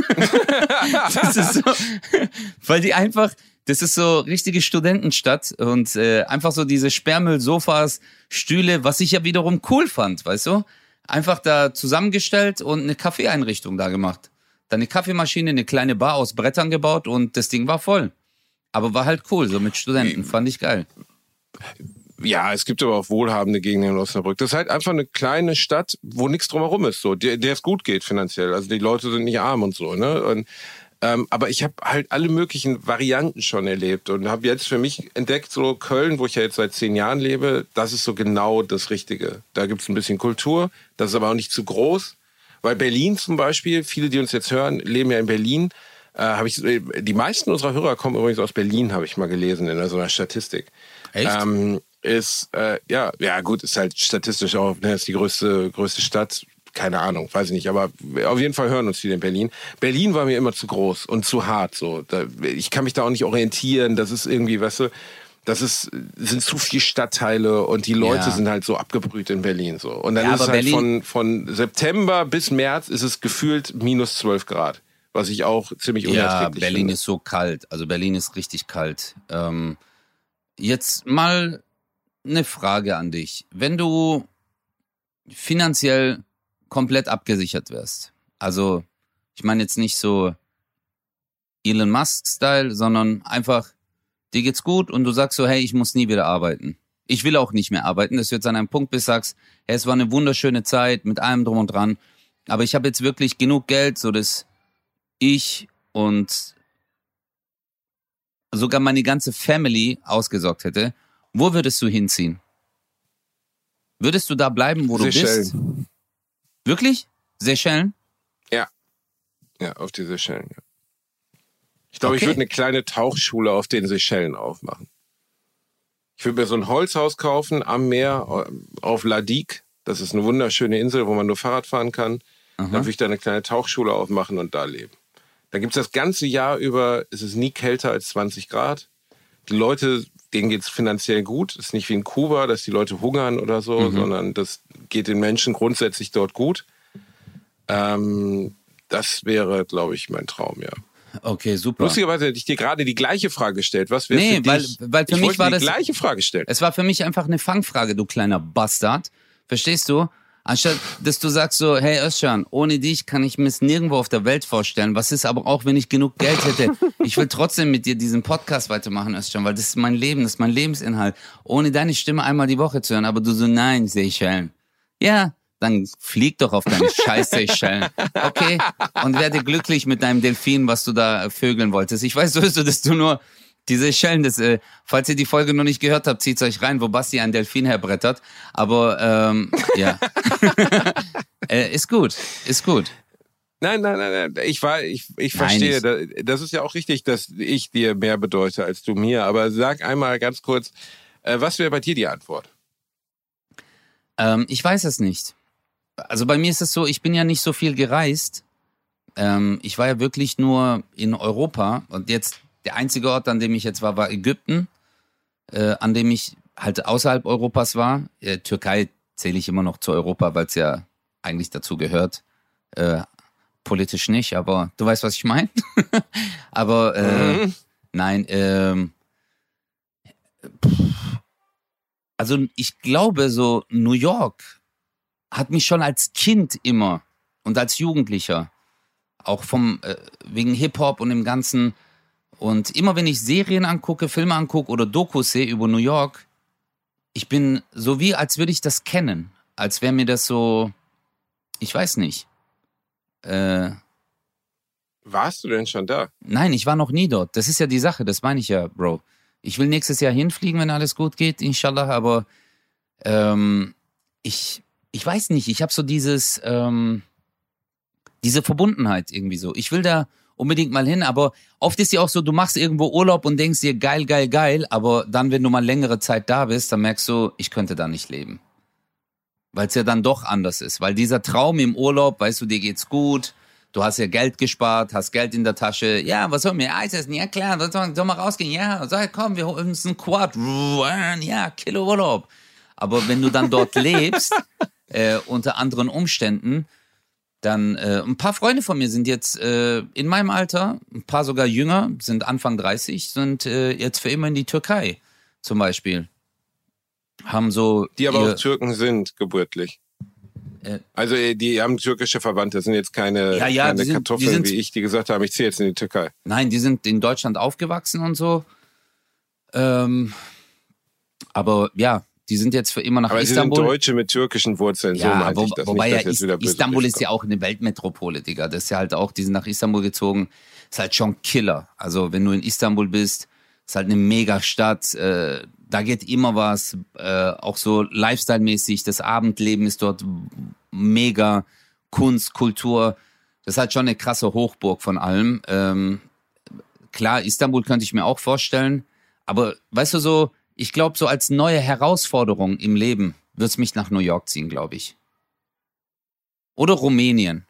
Das ist so, weil die einfach, das ist so richtige Studentenstadt und äh, einfach so diese Sperrmüll-Sofas, Stühle, was ich ja wiederum cool fand, weißt du? Einfach da zusammengestellt und eine Kaffeeeinrichtung da gemacht. Dann eine Kaffeemaschine, eine kleine Bar aus Brettern gebaut und das Ding war voll. Aber war halt cool, so mit Studenten, fand ich geil. Ja, es gibt aber auch wohlhabende Gegenden in Osnabrück. Das ist halt einfach eine kleine Stadt, wo nichts drumherum ist, so, der, der es gut geht finanziell. Also die Leute sind nicht arm und so, ne? Und, ähm, aber ich habe halt alle möglichen Varianten schon erlebt und habe jetzt für mich entdeckt, so Köln, wo ich ja jetzt seit zehn Jahren lebe, das ist so genau das Richtige. Da gibt's ein bisschen Kultur, das ist aber auch nicht zu groß. Weil Berlin zum Beispiel, viele, die uns jetzt hören, leben ja in Berlin. Äh, hab ich, die meisten unserer Hörer kommen übrigens aus Berlin, habe ich mal gelesen in so einer Statistik. Echt? Ähm, ist, äh, ja, ja gut, ist halt statistisch auch, ne, ist die größte, größte Stadt, keine Ahnung, weiß ich nicht, aber auf jeden Fall hören uns viele in Berlin. Berlin war mir immer zu groß und zu hart, so. Da, ich kann mich da auch nicht orientieren, das ist irgendwie, weißt du, das ist, sind zu viele Stadtteile und die Leute ja. sind halt so abgebrüht in Berlin, so. Und dann ja, ist es halt von, von September bis März ist es gefühlt minus zwölf Grad, was ich auch ziemlich unerträglich finde. Ja, Berlin finde. Ist so kalt, also Berlin ist richtig kalt. Ähm, jetzt mal eine Frage an dich. Wenn du finanziell komplett abgesichert wärst, also ich meine jetzt nicht so Elon Musk-Style, sondern einfach, dir geht's gut und du sagst so, hey, ich muss nie wieder arbeiten. Ich will auch nicht mehr arbeiten, dass du jetzt an einem Punkt bist, sagst, hey, es war eine wunderschöne Zeit mit allem drum und dran, aber ich habe jetzt wirklich genug Geld, so dass ich und sogar meine ganze Family ausgesorgt hätte. Wo würdest du hinziehen? Würdest du da bleiben, wo Seychellen. du bist? Wirklich? Seychellen? Ja. Ja, auf die Seychellen, ja. Ich glaube, Okay. ich würde eine kleine Tauchschule auf den Seychellen aufmachen. Ich würde mir so ein Holzhaus kaufen am Meer auf La Digue. Das ist eine wunderschöne Insel, wo man nur Fahrrad fahren kann. Aha. Dann würde ich da eine kleine Tauchschule aufmachen und da leben. Da gibt es das ganze Jahr über, es ist nie kälter als zwanzig Grad. Die Leute, denen geht es finanziell gut. Es ist nicht wie in Kuba, dass die Leute hungern oder so, Mhm. sondern das geht den Menschen grundsätzlich dort gut. Ähm, das wäre, glaube ich, mein Traum, ja. Okay, super. Lustigerweise hätte ich dir gerade die gleiche Frage gestellt. Was wäre Nee, für weil, dich? weil für ich mich wollte war die das, gleiche Frage stellen. es war für mich einfach eine Fangfrage, du kleiner Bastard. Verstehst du? Anstatt, dass du sagst so, hey Özcan, ohne dich kann ich mir es nirgendwo auf der Welt vorstellen. Was ist aber auch, wenn ich genug Geld hätte? Ich will trotzdem mit dir diesen Podcast weitermachen, Özcan, weil das ist mein Leben, das ist mein Lebensinhalt. Ohne deine Stimme einmal die Woche zu hören, aber du so, nein, Seychellen. Ja, dann flieg doch auf deine scheiß Seychellen. Okay? Und werde glücklich mit deinem Delfin, was du da vögeln wolltest. Ich weiß sowieso, dass du nur diese Seychellen, das, äh, falls ihr die Folge noch nicht gehört habt, zieht's euch rein, wo Basti einen Delfin herbrettert. Aber, ähm, ja. äh, ist gut, ist gut. Nein, nein, nein, nein. Ich war, ich, ich Nein, verstehe. ich- Das ist ja auch richtig, dass ich dir mehr bedeute als du mir. Aber sag einmal ganz kurz, äh, was wäre bei dir die Antwort? Ähm, ich weiß es nicht. Also bei mir ist es so, ich bin ja nicht so viel gereist. Ähm, ich war ja wirklich nur in Europa. Und jetzt der einzige Ort, an dem ich jetzt war, war Ägypten, äh, an dem ich halt außerhalb Europas war. Äh, Türkei zähle ich immer noch zu Europa, weil es ja eigentlich dazu gehört. Äh, politisch nicht, aber du weißt, was ich meine. aber äh, Mhm. nein, ähm, also ich glaube so, New York hat mich schon als Kind immer und als Jugendlicher, auch vom äh, wegen Hip-Hop und dem Ganzen, und immer wenn ich Serien angucke, Filme angucke oder Dokus sehe über New York, ich bin so wie, als würde ich das kennen, als wäre mir das so, ich weiß nicht. Äh, Warst du denn schon da? nein, ich war noch nie dort. Das ist ja die Sache, das meine ich ja, Bro. Ich will nächstes Jahr hinfliegen, wenn alles gut geht, inshallah, aber ähm, ich, ich weiß nicht, ich habe so dieses, ähm, diese Verbundenheit irgendwie so. Ich will da unbedingt mal hin, aber oft ist ja auch so, du machst irgendwo Urlaub und denkst dir, geil, geil, geil, aber dann, wenn du mal längere Zeit da bist, dann merkst du, ich könnte da nicht leben. Weil es ja dann doch anders ist. Weil dieser Traum im Urlaub, weißt du, dir geht's gut, du hast ja Geld gespart, hast Geld in der Tasche, ja, was sollen wir, Eis essen, ja klar, sollen wir, sollen wir rausgehen, ja, sag, komm, wir holen uns einen Quad, ja, Kilo Urlaub. Aber wenn du dann dort lebst, äh, unter anderen Umständen, dann, äh, ein paar Freunde von mir sind jetzt äh, in meinem Alter, ein paar sogar jünger, sind Anfang dreißig, sind äh, jetzt für immer in die Türkei zum Beispiel. Haben so Die aber ihr, auch Türken sind, geburtlich. Äh, Also äh, die haben türkische Verwandte, das sind jetzt keine, Ja, ja, keine die sind- Kartoffeln, die sind- wie ich, die gesagt haben, ich ziehe jetzt in die Türkei. Nein, die sind in Deutschland aufgewachsen und so. Ähm, aber ja, die sind jetzt für immer nach Aber sie sind Istanbul. Deutsche mit türkischen Wurzeln, so Ja, meinte wo, ich das. wobei nicht, ja dass jetzt Is wieder böse Istanbul ist durchkommt. ja auch eine Weltmetropole, Digga. Das ist ja halt auch, die sind nach Istanbul gezogen. Ist halt schon Killer. Also wenn du in Istanbul bist, ist halt eine Megastadt. Äh, da geht immer was. Äh, auch so Lifestyle-mäßig. Das Abendleben ist dort mega. Kunst, Kultur. Das ist halt schon eine krasse Hochburg von allem. Ähm, klar, Istanbul könnte ich mir auch vorstellen. Aber weißt du so, ich glaube, so als neue Herausforderung im Leben wird es mich nach New York ziehen, glaube ich. Oder Rumänien.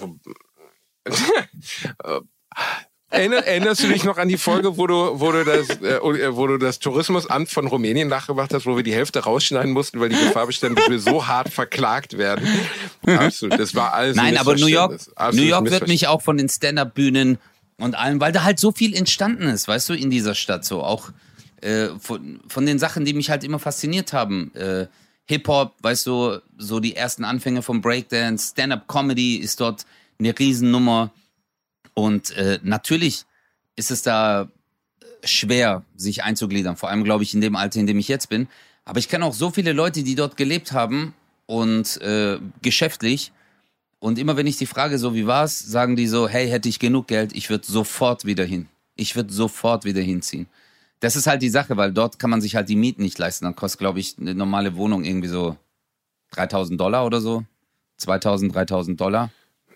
Erinner, erinnerst du dich noch an die Folge, wo du, wo du das, äh, wo du das Tourismusamt von Rumänien nachgemacht hast, wo wir die Hälfte rausschneiden mussten, weil die Gefahr bestand, dass wir so hart verklagt werden? Absolut, das war alles ein Nein, aber New York, Missverständnis. New Absolutes York wird Missverständnis. mich auch von den Stand-Up-Bühnen und allem, weil da halt so viel entstanden ist, weißt du, in dieser Stadt so. Auch äh, von, von den Sachen, die mich halt immer fasziniert haben. Äh, Hip-Hop, weißt du, so die ersten Anfänge vom Breakdance, Stand-Up-Comedy ist dort eine Riesennummer. Und äh, natürlich ist es da schwer, sich einzugliedern. Vor allem, glaube ich, in dem Alter, in dem ich jetzt bin. Aber ich kenne auch so viele Leute, die dort gelebt haben und äh, geschäftlich. Und immer wenn ich die frage, so wie war's, sagen die so, hey, hätte ich genug Geld, ich würde sofort wieder hin. Ich würde sofort wieder hinziehen. Das ist halt die Sache, weil dort kann man sich halt die Mieten nicht leisten. Dann kostet, glaube ich, eine normale Wohnung irgendwie so dreitausend Dollar oder so. zweitausend, dreitausend Dollar.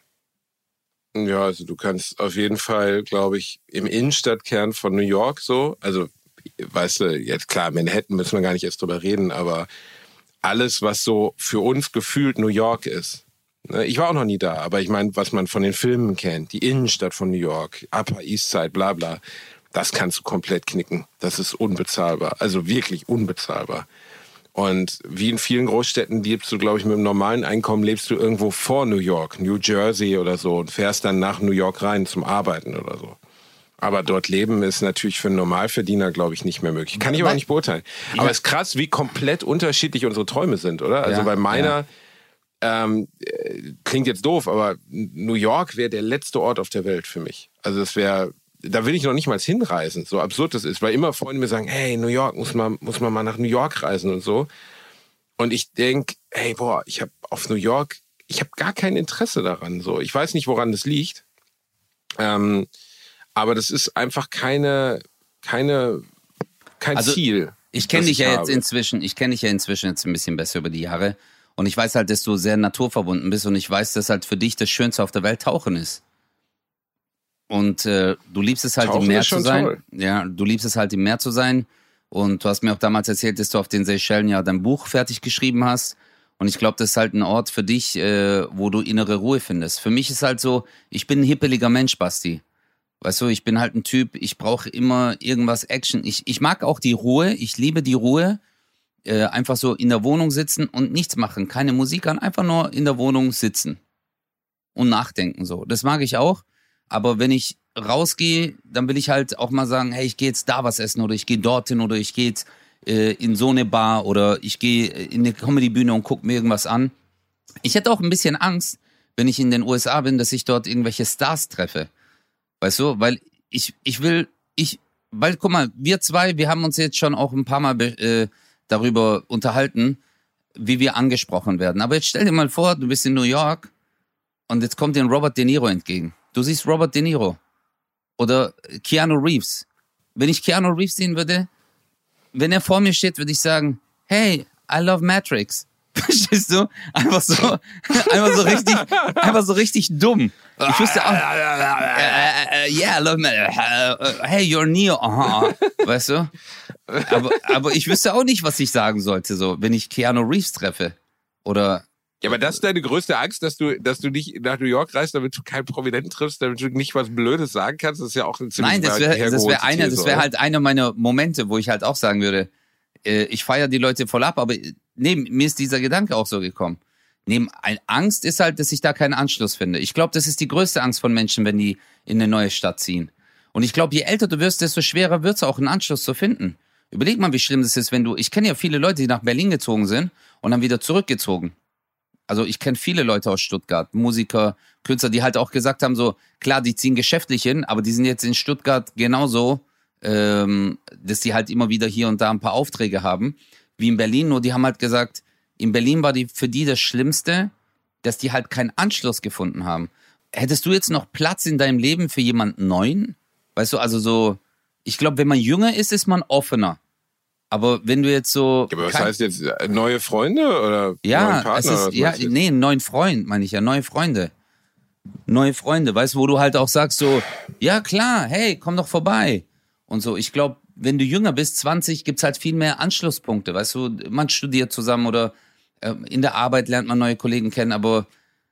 Ja, also du kannst auf jeden Fall, glaube ich, im Innenstadtkern von New York so, also weißt du, jetzt klar, Manhattan müssen wir gar nicht erst drüber reden, aber alles, was so für uns gefühlt New York ist. Ne, ich war auch noch nie da, aber ich meine, was man von den Filmen kennt, die Innenstadt von New York, Upper East Side, bla bla, das kannst du komplett knicken. Das ist unbezahlbar, also wirklich unbezahlbar. Und wie in vielen Großstädten lebst du, glaube ich, mit einem normalen Einkommen lebst du irgendwo vor New York, New Jersey oder so und fährst dann nach New York rein zum Arbeiten oder so. Aber dort leben ist natürlich für einen Normalverdiener, glaube ich, nicht mehr möglich. Kann ich aber nicht beurteilen. Aber es ist krass, wie komplett unterschiedlich unsere Träume sind, oder? Also Ja, bei meiner, ja. ähm, äh, klingt jetzt doof, aber New York wäre der letzte Ort auf der Welt für mich. Also es wäre... Da will ich noch nicht mal hinreisen, so absurd das ist, weil immer Freunde mir sagen, hey, New York, muss man, muss man mal nach New York reisen und so. Und ich denke, hey, boah, ich habe auf New York, ich habe gar kein Interesse daran. So, ich weiß nicht, woran das liegt. Ähm, aber das ist einfach keine, keine, kein Also, Ziel. Ich kenne das dich ja ich jetzt habe. inzwischen, ich kenne dich ja inzwischen jetzt ein bisschen besser über die Jahre. Und ich weiß halt, dass du sehr naturverbunden bist und ich weiß, dass halt für dich das Schönste auf der Welt Tauchen ist. Und äh, du liebst es halt Tauchen im Meer ist schon zu sein. toll. Ja, du liebst es halt im Meer zu sein. Und du hast mir auch damals erzählt, dass du auf den Seychellen ja dein Buch fertig geschrieben hast. Und ich glaube, das ist halt ein Ort für dich, äh, wo du innere Ruhe findest. Für mich ist halt so, ich bin ein hippeliger Mensch, Basti. Weißt du, ich bin halt ein Typ, ich brauche immer irgendwas Action. Ich, ich mag auch die Ruhe, ich liebe die Ruhe. Äh, einfach so in der Wohnung sitzen und nichts machen. Keine Musik an, einfach nur in der Wohnung sitzen. Und nachdenken so. Das mag ich auch. Aber wenn ich rausgehe, dann will ich halt auch mal sagen, hey, ich gehe jetzt da was essen oder ich gehe dorthin oder ich gehe jetzt äh, in so eine Bar oder ich gehe in eine Comedybühne und gucke mir irgendwas an. Ich hätte auch ein bisschen Angst, wenn ich in den U S A bin, dass ich dort irgendwelche Stars treffe. Weißt du, weil ich, ich will, ich, weil, guck mal, wir zwei, wir haben uns jetzt schon auch ein paar Mal äh, darüber unterhalten, wie wir angesprochen werden. Aber jetzt stell dir mal vor, du bist in New York und jetzt kommt dir ein Robert De Niro entgegen. Du siehst Robert De Niro oder Keanu Reeves. Wenn ich Keanu Reeves sehen würde, wenn er vor mir steht, würde ich sagen, hey, I love Matrix. Verstehst du? Einfach so, einfach so richtig, einfach so richtig dumm. Ich wüsste auch, uh, uh, yeah, I love Matrix. Uh, hey, you're Neo. Aha. Weißt du? Aber, aber ich wüsste auch nicht, was ich sagen sollte, so, wenn ich Keanu Reeves treffe. Oder. Ja, aber das ist deine größte Angst, dass du, dass du nicht nach New York reist, damit du keinen Prominenten triffst, damit du nicht was Blödes sagen kannst. Das ist ja auch ein ziemlich Nein, das wäre das wär eine, das wäre halt einer meiner Momente, wo ich halt auch sagen würde, äh, ich feiere die Leute voll ab, aber nee, mir ist dieser Gedanke auch so gekommen. Neben Angst ist halt, dass ich da keinen Anschluss finde. Ich glaube, das ist die größte Angst von Menschen, wenn die in eine neue Stadt ziehen. Und ich glaube, je älter du wirst, desto schwerer wird es auch, einen Anschluss zu finden. Überleg mal, wie schlimm das ist, wenn du, ich kenne ja viele Leute, die nach Berlin gezogen sind und dann wieder zurückgezogen. Also ich kenne viele Leute aus Stuttgart, Musiker, Künstler, die halt auch gesagt haben, so, klar, die ziehen geschäftlich hin, aber die sind jetzt in Stuttgart genauso, ähm, dass die halt immer wieder hier und da ein paar Aufträge haben, wie in Berlin, nur die haben halt gesagt, in Berlin war die für die das Schlimmste, dass die halt keinen Anschluss gefunden haben. Hättest du jetzt noch Platz in deinem Leben für jemanden Neuen? Weißt du, also so, ich glaube, wenn man jünger ist, ist man offener. Aber wenn du jetzt so... Ja, aber was heißt jetzt, neue Freunde oder ja, neuen Partner? es ist, ja, nee, einen neuen Freund, meine ich ja, neue Freunde. Neue Freunde, weißt du, wo du halt auch sagst so, ja klar, hey, komm doch vorbei. Und so, ich glaube, wenn du jünger bist, zwanzig, gibt's halt viel mehr Anschlusspunkte, weißt du, man studiert zusammen oder äh, in der Arbeit lernt man neue Kollegen kennen, aber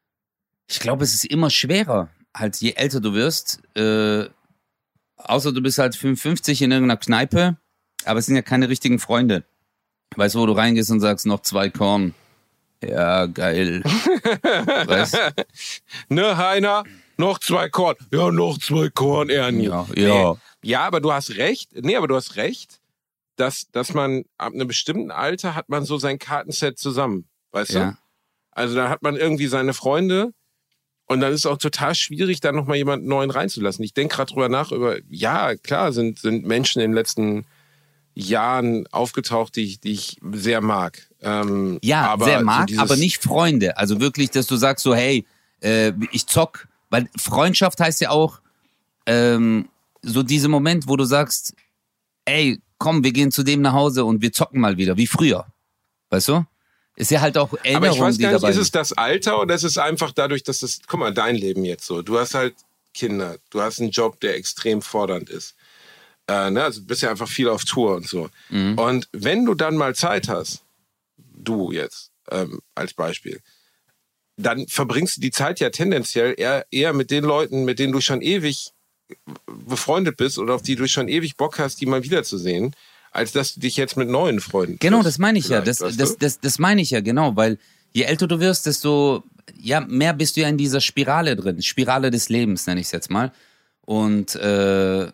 ich glaube, es ist immer schwerer, halt je älter du wirst, äh, außer du bist halt fünfundfünfzig in irgendeiner Kneipe, aber es sind ja keine richtigen Freunde. Weißt du, wo du reingehst und sagst, noch zwei Korn. Ja, geil. Weißt? Ne, Heiner? Noch zwei Korn. Ja, noch zwei Korn, Ernie. Ja, ja. Nee. Ja, aber du hast recht. Nee, aber du hast recht, dass, dass man ab einem bestimmten Alter hat man so sein Kartenset zusammen. Weißt Ja. du? Also da hat man irgendwie seine Freunde und dann ist es auch total schwierig, da nochmal jemanden Neuen reinzulassen. Ich denke gerade drüber nach, über, ja, klar, sind, sind Menschen in den letzten Jahren aufgetaucht, die ich, die ich sehr mag. Ähm, Ja, aber sehr so mag, dieses- aber nicht Freunde. Also wirklich, dass du sagst so, hey, äh, ich zock. Weil Freundschaft heißt ja auch ähm, so dieser Moment, wo du sagst, ey, komm, wir gehen zu dem nach Hause und wir zocken mal wieder, wie früher. Weißt du? Ist ja halt auch Aber Erinnerung, ich weiß die gar nicht, dabei ist es das Alter oder ist es einfach dadurch, dass das, guck mal, dein Leben jetzt so, du hast halt Kinder, du hast einen Job, der extrem fordernd ist. Äh, ne? Also du bist ja einfach viel auf Tour und so. Mhm. Und wenn du dann mal Zeit hast, du jetzt ähm, als Beispiel, dann verbringst du die Zeit ja tendenziell eher, eher mit den Leuten, mit denen du schon ewig befreundet bist oder auf die du schon ewig Bock hast, die mal wiederzusehen, als dass du dich jetzt mit neuen Freunden Genau, triffst, das meine ich ja. vielleicht, Das, weißt das, du? das, das meine ich ja, genau, weil je älter du wirst, desto ja, mehr bist du ja in dieser Spirale drin. Spirale des Lebens, nenne ich es jetzt mal. Und äh,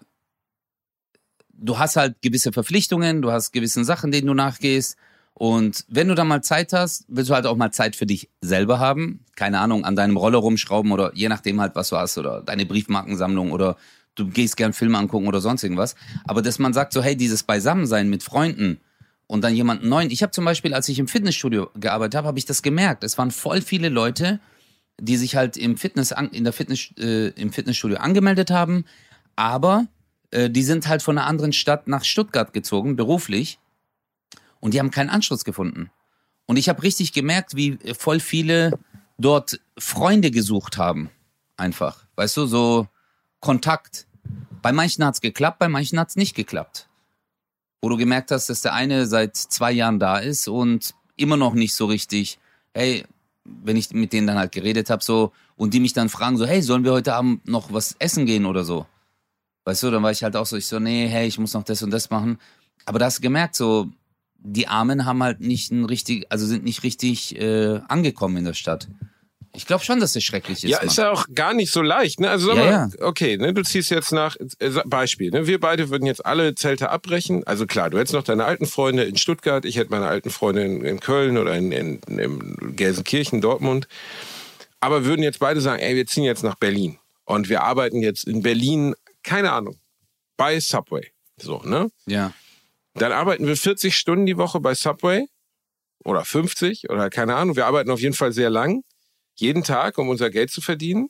du hast halt gewisse Verpflichtungen, du hast gewissen Sachen, denen du nachgehst. Und wenn du dann mal Zeit hast, willst du halt auch mal Zeit für dich selber haben. Keine Ahnung, an deinem Roller rumschrauben oder je nachdem halt, was du hast oder deine Briefmarkensammlung oder du gehst gern Filme angucken oder sonst irgendwas. Aber dass man sagt so, hey, dieses Beisammensein mit Freunden und dann jemanden neuen. Ich habe zum Beispiel, als ich im Fitnessstudio gearbeitet habe, habe ich das gemerkt. Es waren voll viele Leute, die sich halt im Fitness an, in der Fitness äh, im Fitnessstudio angemeldet haben, aber äh, die sind halt von einer anderen Stadt nach Stuttgart gezogen, beruflich, und die haben keinen Anschluss gefunden. Und ich habe richtig gemerkt, wie voll viele dort Freunde gesucht haben. Einfach. Weißt du, so Kontakt. Bei manchen hat's geklappt, bei manchen hat's nicht geklappt. Wo du gemerkt hast, dass der eine seit zwei Jahren da ist und immer noch nicht so richtig, hey, wenn ich mit denen dann halt geredet habe, so, und die mich dann fragen, so, hey, sollen wir heute Abend noch was essen gehen oder so? Weißt du, dann war ich halt auch so, ich so, nee, hey, ich muss noch das und das machen. Aber da hast du gemerkt, so, die Armen haben halt nicht ein richtig, also sind nicht richtig äh, angekommen in der Stadt. Ich glaube schon, dass das schrecklich ist. Ja, Mann. ist ja auch gar nicht so leicht. Ne? Also sag Ja, mal, ja. okay, ne, du ziehst jetzt nach, äh, Beispiel, ne? Wir beide würden jetzt alle Zelte abbrechen. Also klar, du hättest noch deine alten Freunde in Stuttgart, ich hätte meine alten Freunde in, in Köln oder in, in, in Gelsenkirchen, Dortmund. Aber würden jetzt beide sagen, ey, wir ziehen jetzt nach Berlin. Und wir arbeiten jetzt in Berlin, keine Ahnung, bei Subway. So, ne? Ja. Dann arbeiten wir vierzig Stunden die Woche bei Subway oder fünfzig oder keine Ahnung. Wir arbeiten auf jeden Fall sehr lang, jeden Tag, um unser Geld zu verdienen.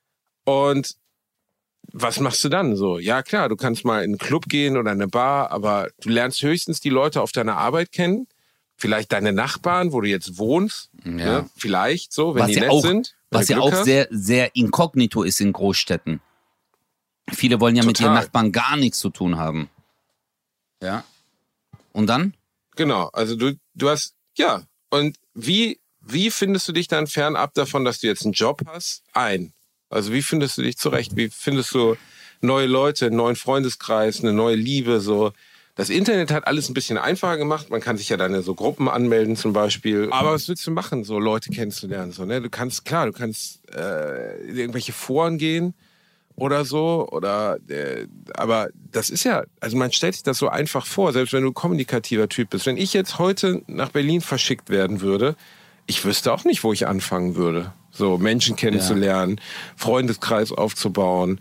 Und was machst du dann so? Ja klar, du kannst mal in einen Club gehen oder in eine Bar, aber du lernst höchstens die Leute auf deiner Arbeit kennen. Vielleicht deine Nachbarn, wo du jetzt wohnst. Ja. Ne? Vielleicht so, wenn Was die ja nett auch, sind. wenn was du ja Glück auch hast. sehr, sehr inkognito ist in Großstädten. Viele wollen ja mit ihren Total. Nachbarn gar nichts zu tun haben. Ja. Und dann? Genau, also du, du hast, ja, und wie, wie findest du dich dann fernab davon, dass du jetzt einen Job hast, ein? Also wie findest du dich zurecht? Wie findest du neue Leute, einen neuen Freundeskreis, eine neue Liebe, so? Das Internet hat alles ein bisschen einfacher gemacht. Man kann sich ja dann in so Gruppen anmelden zum Beispiel. Aber was willst du machen, so Leute kennenzulernen? So, ne? Du kannst, klar, du kannst äh, in irgendwelche Foren gehen oder so. Oder, äh, aber das ist ja, also man stellt sich das so einfach vor, selbst wenn du ein kommunikativer Typ bist. Wenn ich jetzt heute nach Berlin verschickt werden würde, ich wüsste auch nicht, wo ich anfangen würde. So Menschen kennenzulernen, ja. Freundeskreis aufzubauen.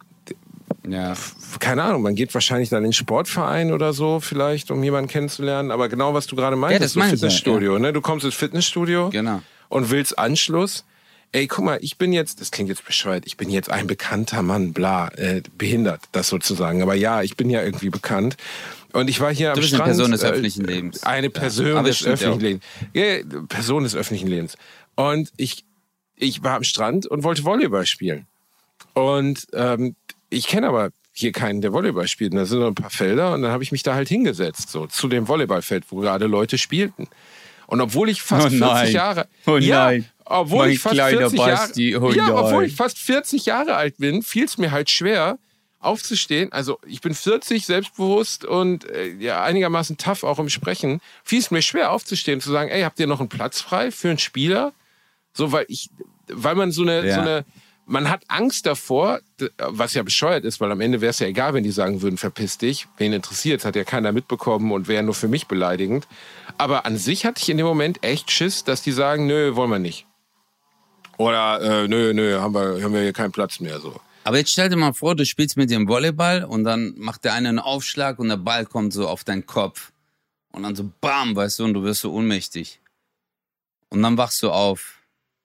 Ja. Keine Ahnung, man geht wahrscheinlich dann in den Sportverein oder so vielleicht, um jemanden kennenzulernen. Aber genau, was du gerade meintest, Ja, das so meine ich, Fitnessstudio. ja. Ne? Du kommst ins Fitnessstudio Genau. und willst Anschluss. Ey, guck mal, ich bin jetzt, das klingt jetzt bescheuert, ich bin jetzt ein bekannter Mann, bla, äh, behindert, das sozusagen. Aber ja, ich bin ja irgendwie bekannt. Und ich war hier Du am bist Strand. eine Person des äh, öffentlichen Lebens. Eine Person Ja, aber es des stimmt ja öffentlichen Lebens. Ja, Person des öffentlichen Lebens. Und ich, ich war am Strand und wollte Volleyball spielen. Und ähm, ich kenne aber hier keinen, der Volleyball spielt. Und da sind noch ein paar Felder und dann habe ich mich da halt hingesetzt, so zu dem Volleyballfeld, wo gerade Leute spielten. Und obwohl ich fast Oh nein. vierzig Jahre... Oh ja, nein. obwohl Mein ich fast kleiner vierzig Basti, Jahre, oh ja, nein. obwohl ich fast vierzig Jahre alt bin, fiel es mir halt schwer, aufzustehen. Also ich bin vierzig, selbstbewusst und äh, ja, einigermaßen tough auch im Sprechen. Fiel es mir schwer aufzustehen, zu sagen, ey, habt ihr noch einen Platz frei für einen Spieler? So, weil ich, weil man so eine, Ja. so eine, man hat Angst davor, d- was ja bescheuert ist, weil am Ende wäre es ja egal, wenn die sagen würden, verpiss dich. Wen interessiert, hat ja keiner mitbekommen und wäre nur für mich beleidigend. Aber an sich hatte ich in dem Moment echt Schiss, dass die sagen, nö, wollen wir nicht. Oder, äh, nö, nö, haben wir, haben wir hier keinen Platz mehr, so. Aber jetzt stell dir mal vor, du spielst mit dem Volleyball und dann macht der eine einen Aufschlag und der Ball kommt so auf deinen Kopf. Und dann so bam, weißt du, und du wirst so ohnmächtig. Und dann wachst du auf.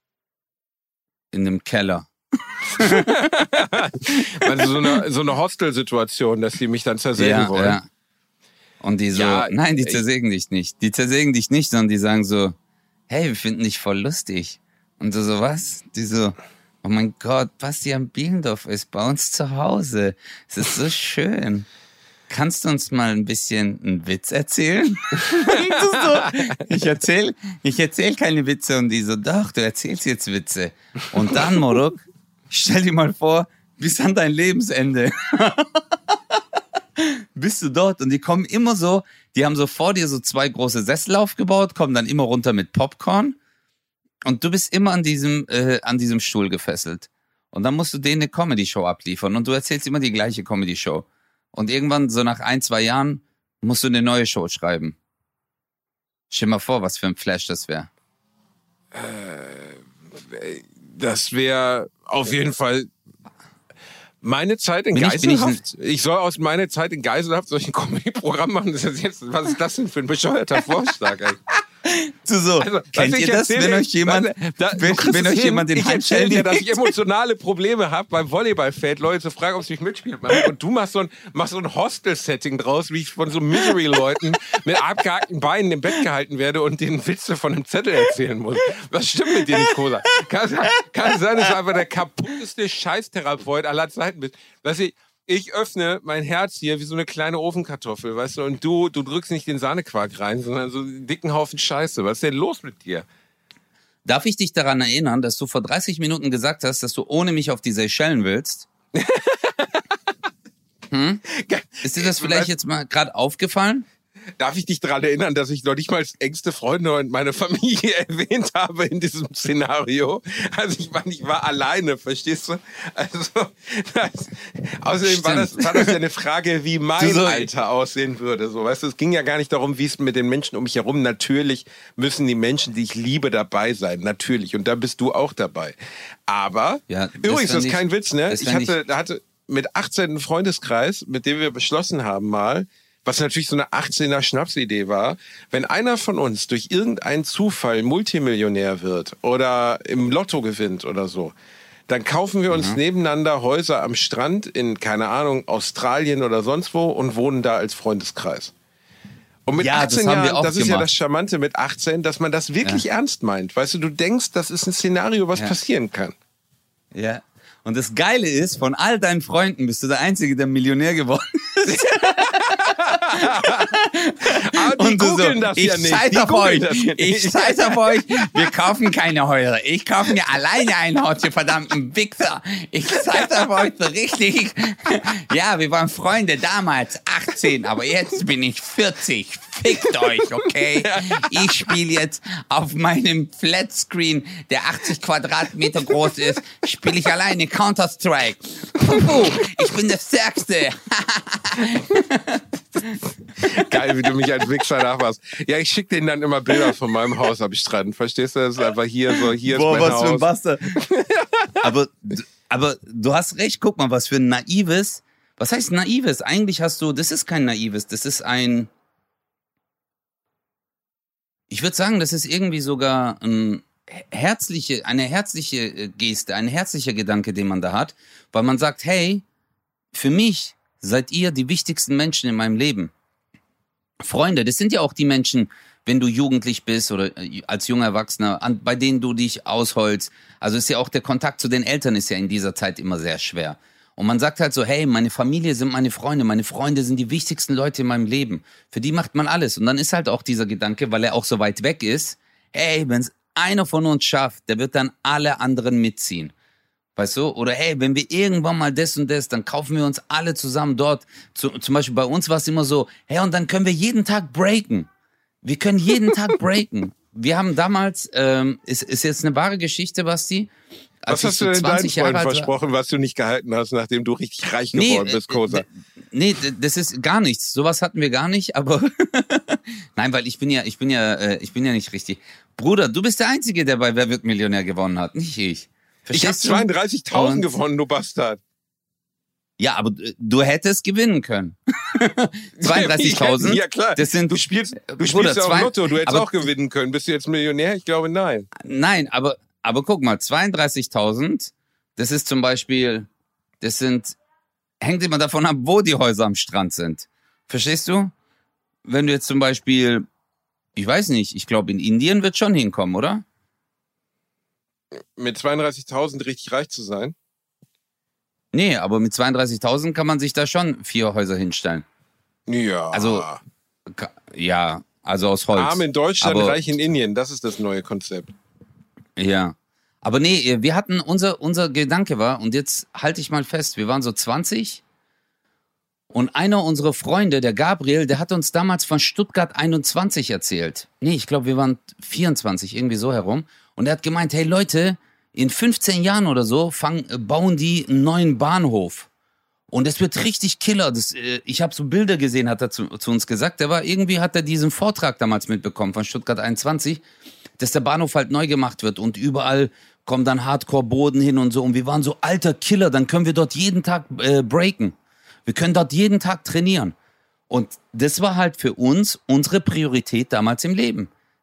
In dem Keller. Also so eine, so eine Hostel-Situation, dass die mich dann zersägen wollen. Ja. Und die so, Ja, nein, die ey. zersägen dich nicht. Die zersägen dich nicht, sondern die sagen so, hey, wir finden dich voll lustig. Und du so, was? Die so, oh mein Gott, Bastian Bielendorf ist bei uns zu Hause. Es ist so schön. Kannst du uns mal ein bisschen einen Witz erzählen? so, ich erzähl, ich erzähl keine Witze. Und die so, doch, du erzählst jetzt Witze. Und dann, Moruk, stell dir mal vor, bis an dein Lebensende bist du dort. Und die kommen immer so, die haben so vor dir so zwei große Sessel aufgebaut, kommen dann immer runter mit Popcorn. Und du bist immer an diesem, äh, an diesem Stuhl gefesselt. Und dann musst du denen eine Comedy-Show abliefern. Und du erzählst immer die gleiche Comedy-Show. Und irgendwann, so nach ein, zwei Jahren, musst du eine neue Show schreiben. Stell dir mal vor, was für ein Flash das wäre. Das wäre auf jeden Fall meine Zeit in Bin ich- bin ich Geiselhaft. Ich, soll aus meiner Zeit in Geiselhaft solch ein Comedy-Programm machen. Das ist jetzt, was ist das denn für ein bescheuerter Vorschlag? Ey? Du so, Also, kennt was ich ihr das, erzähle, wenn euch jemand, warte, da, wenn, du kriegst wenn es euch hin. jemand den Ich Hals erzähle dir, hält? dass ich emotionale Probleme habe beim Volleyballfeld, Leute zu fragen, ob sie mich mitspielen machen. Und du machst so ein, machst so ein Hostel-Setting draus, wie ich von so Misery-Leuten mit abgehackten Beinen im Bett gehalten werde und den Witze von einem Zettel erzählen muss. Was stimmt mit dir nicht, Kosa? Kann, kann sein, dass du einfach der kaputteste Scheißtherapeut aller Zeiten bist. Weißt du, ich öffne mein Herz hier wie so eine kleine Ofenkartoffel, weißt du, und du, du drückst nicht den Sahnequark rein, sondern so einen dicken Haufen Scheiße. Was ist denn los mit dir? Darf ich dich daran erinnern, dass du vor dreißig Minuten gesagt hast, dass du ohne mich auf die Seychellen willst? Hm? Ist dir das vielleicht jetzt mal gerade aufgefallen? Darf ich dich daran erinnern, dass ich noch nicht mal als engste Freunde und meine Familie erwähnt habe in diesem Szenario? Also ich meine, ich war alleine, verstehst du? Also das, außerdem war das, war das ja eine Frage, wie mein so, Alter aussehen würde. So, weißt du, es ging ja gar nicht darum, wie es mit den Menschen um mich herum. Natürlich müssen die Menschen, die ich liebe, dabei sein. Natürlich. Und da bist du auch dabei. Aber ja, das übrigens, das ist ich, kein Witz, ne? Ich hatte, ich, hatte mit achtzehn einen Freundeskreis, mit dem wir beschlossen haben mal, was natürlich so eine achtzehner Schnapsidee war, wenn einer von uns durch irgendeinen Zufall Multimillionär wird oder im Lotto gewinnt oder so, dann kaufen wir uns mhm. nebeneinander Häuser am Strand in, keine Ahnung, Australien oder sonst wo und wohnen da als Freundeskreis. Und mit ja, achtzehn das Jahren, das ist gemacht. ja das Charmante mit achtzehn, dass man das wirklich ja. ernst meint. Weißt du, du denkst, das ist ein Szenario, was ja. passieren kann. Ja. Und das Geile ist, von all deinen Freunden bist du der Einzige, der Millionär geworden ist. Aber die und du googeln so, das ich ja nicht. Scheiß Die auf euch. das ja Ich scheiß auf euch. Wir kaufen keine Häuser. Ich kaufe mir alleine ein Haus, ihr verdammten Wichser. Ich scheiß auf euch so richtig. Ja, wir waren Freunde damals, achtzehn, aber jetzt bin ich vierzig. Fickt euch, okay? Ich spiele jetzt auf meinem Flatscreen, der achtzig Quadratmeter groß ist, spiele ich alleine Counter-Strike. Puh, ich bin der Stärkste. Geil, wie du mich als Wichser nachmachst. Ja, ich schicke denen dann immer Bilder von meinem Haus am Strand. Verstehst du? Das ist einfach hier so, hier Boah, ist mein was Haus. für ein Bastard. aber, aber du hast recht, guck mal, was für ein naives, was heißt naives? Eigentlich hast du, das ist kein naives, das ist ein, ich würde sagen, das ist irgendwie sogar ein herzliche, eine herzliche Geste, ein herzlicher Gedanke, den man da hat, weil man sagt, hey, für mich seid ihr die wichtigsten Menschen in meinem Leben. Freunde, das sind ja auch die Menschen, wenn du jugendlich bist oder als junger Erwachsener, an, bei denen du dich ausholst. Also ist ja auch der Kontakt zu den Eltern ist ja in dieser Zeit immer sehr schwer. Und man sagt halt so, hey, meine Familie sind meine Freunde, meine Freunde sind die wichtigsten Leute in meinem Leben. Für die macht man alles. Und dann ist halt auch dieser Gedanke, weil er auch so weit weg ist, hey, wenn es einer von uns schafft, der wird dann alle anderen mitziehen. Weißt du? Oder hey, wenn wir irgendwann mal das und das, dann kaufen wir uns alle zusammen dort. Zu, zum Beispiel bei uns war es immer so, hey, und dann können wir jeden Tag breaken. Wir können jeden Tag breaken. Wir haben damals, ähm, ist, ist jetzt eine wahre Geschichte, Basti. Was hast so du denn deinen Freunden versprochen, was du nicht gehalten hast, nachdem du richtig reich geworden nee, bist, Kosa? Nee, das ist gar nichts. Sowas hatten wir gar nicht, aber nein, weil ich bin ja, ich bin ja, ich bin ja nicht richtig. Bruder, du bist der Einzige, der bei Wer wird Millionär gewonnen hat, nicht ich. Verstehst ich habe zweiunddreißigtausend gewonnen, du Bastard. Ja, aber du hättest gewinnen können. zweiunddreißigtausend? Ja, klar. Das sind, du spielst, du spielst Bruder, ja auch zwei, Lotto, du hättest aber, auch gewinnen können. Bist du jetzt Millionär? Ich glaube, nein. Nein, aber, aber guck mal, zweiunddreißigtausend, das ist zum Beispiel, das sind, hängt immer davon ab, wo die Häuser am Strand sind. Verstehst du? Wenn du jetzt zum Beispiel, ich weiß nicht, ich glaube, in Indien wird schon hinkommen, oder? Mit zweiunddreißigtausend richtig reich zu sein? Nee, aber mit zweiunddreißigtausend kann man sich da schon vier Häuser hinstellen. Ja. Also, ja, also aus Holz. Arm in Deutschland, aber, reich in Indien, das ist das neue Konzept. Ja. Aber nee, wir hatten, unser, unser Gedanke war, und jetzt halte ich mal fest, wir waren so zwanzig und einer unserer Freunde, der Gabriel, der hat uns damals von Stuttgart einundzwanzig erzählt. Nee, ich glaube, wir waren vierundzwanzig, irgendwie so herum. Und er hat gemeint, hey Leute, in fünfzehn Jahren oder so fang, bauen die einen neuen Bahnhof. Und es wird richtig Killer. Das, äh, ich habe so Bilder gesehen, hat er zu, zu uns gesagt. Der war, irgendwie hat er diesen Vortrag damals mitbekommen von Stuttgart einundzwanzig, dass der Bahnhof halt neu gemacht wird und überall kommt dann Hardcore-Boden hin und so. Und wir waren so, alter Killer, dann können wir dort jeden Tag äh, breaken. Wir können dort jeden Tag trainieren. Und das war halt für uns unsere Priorität damals im Leben.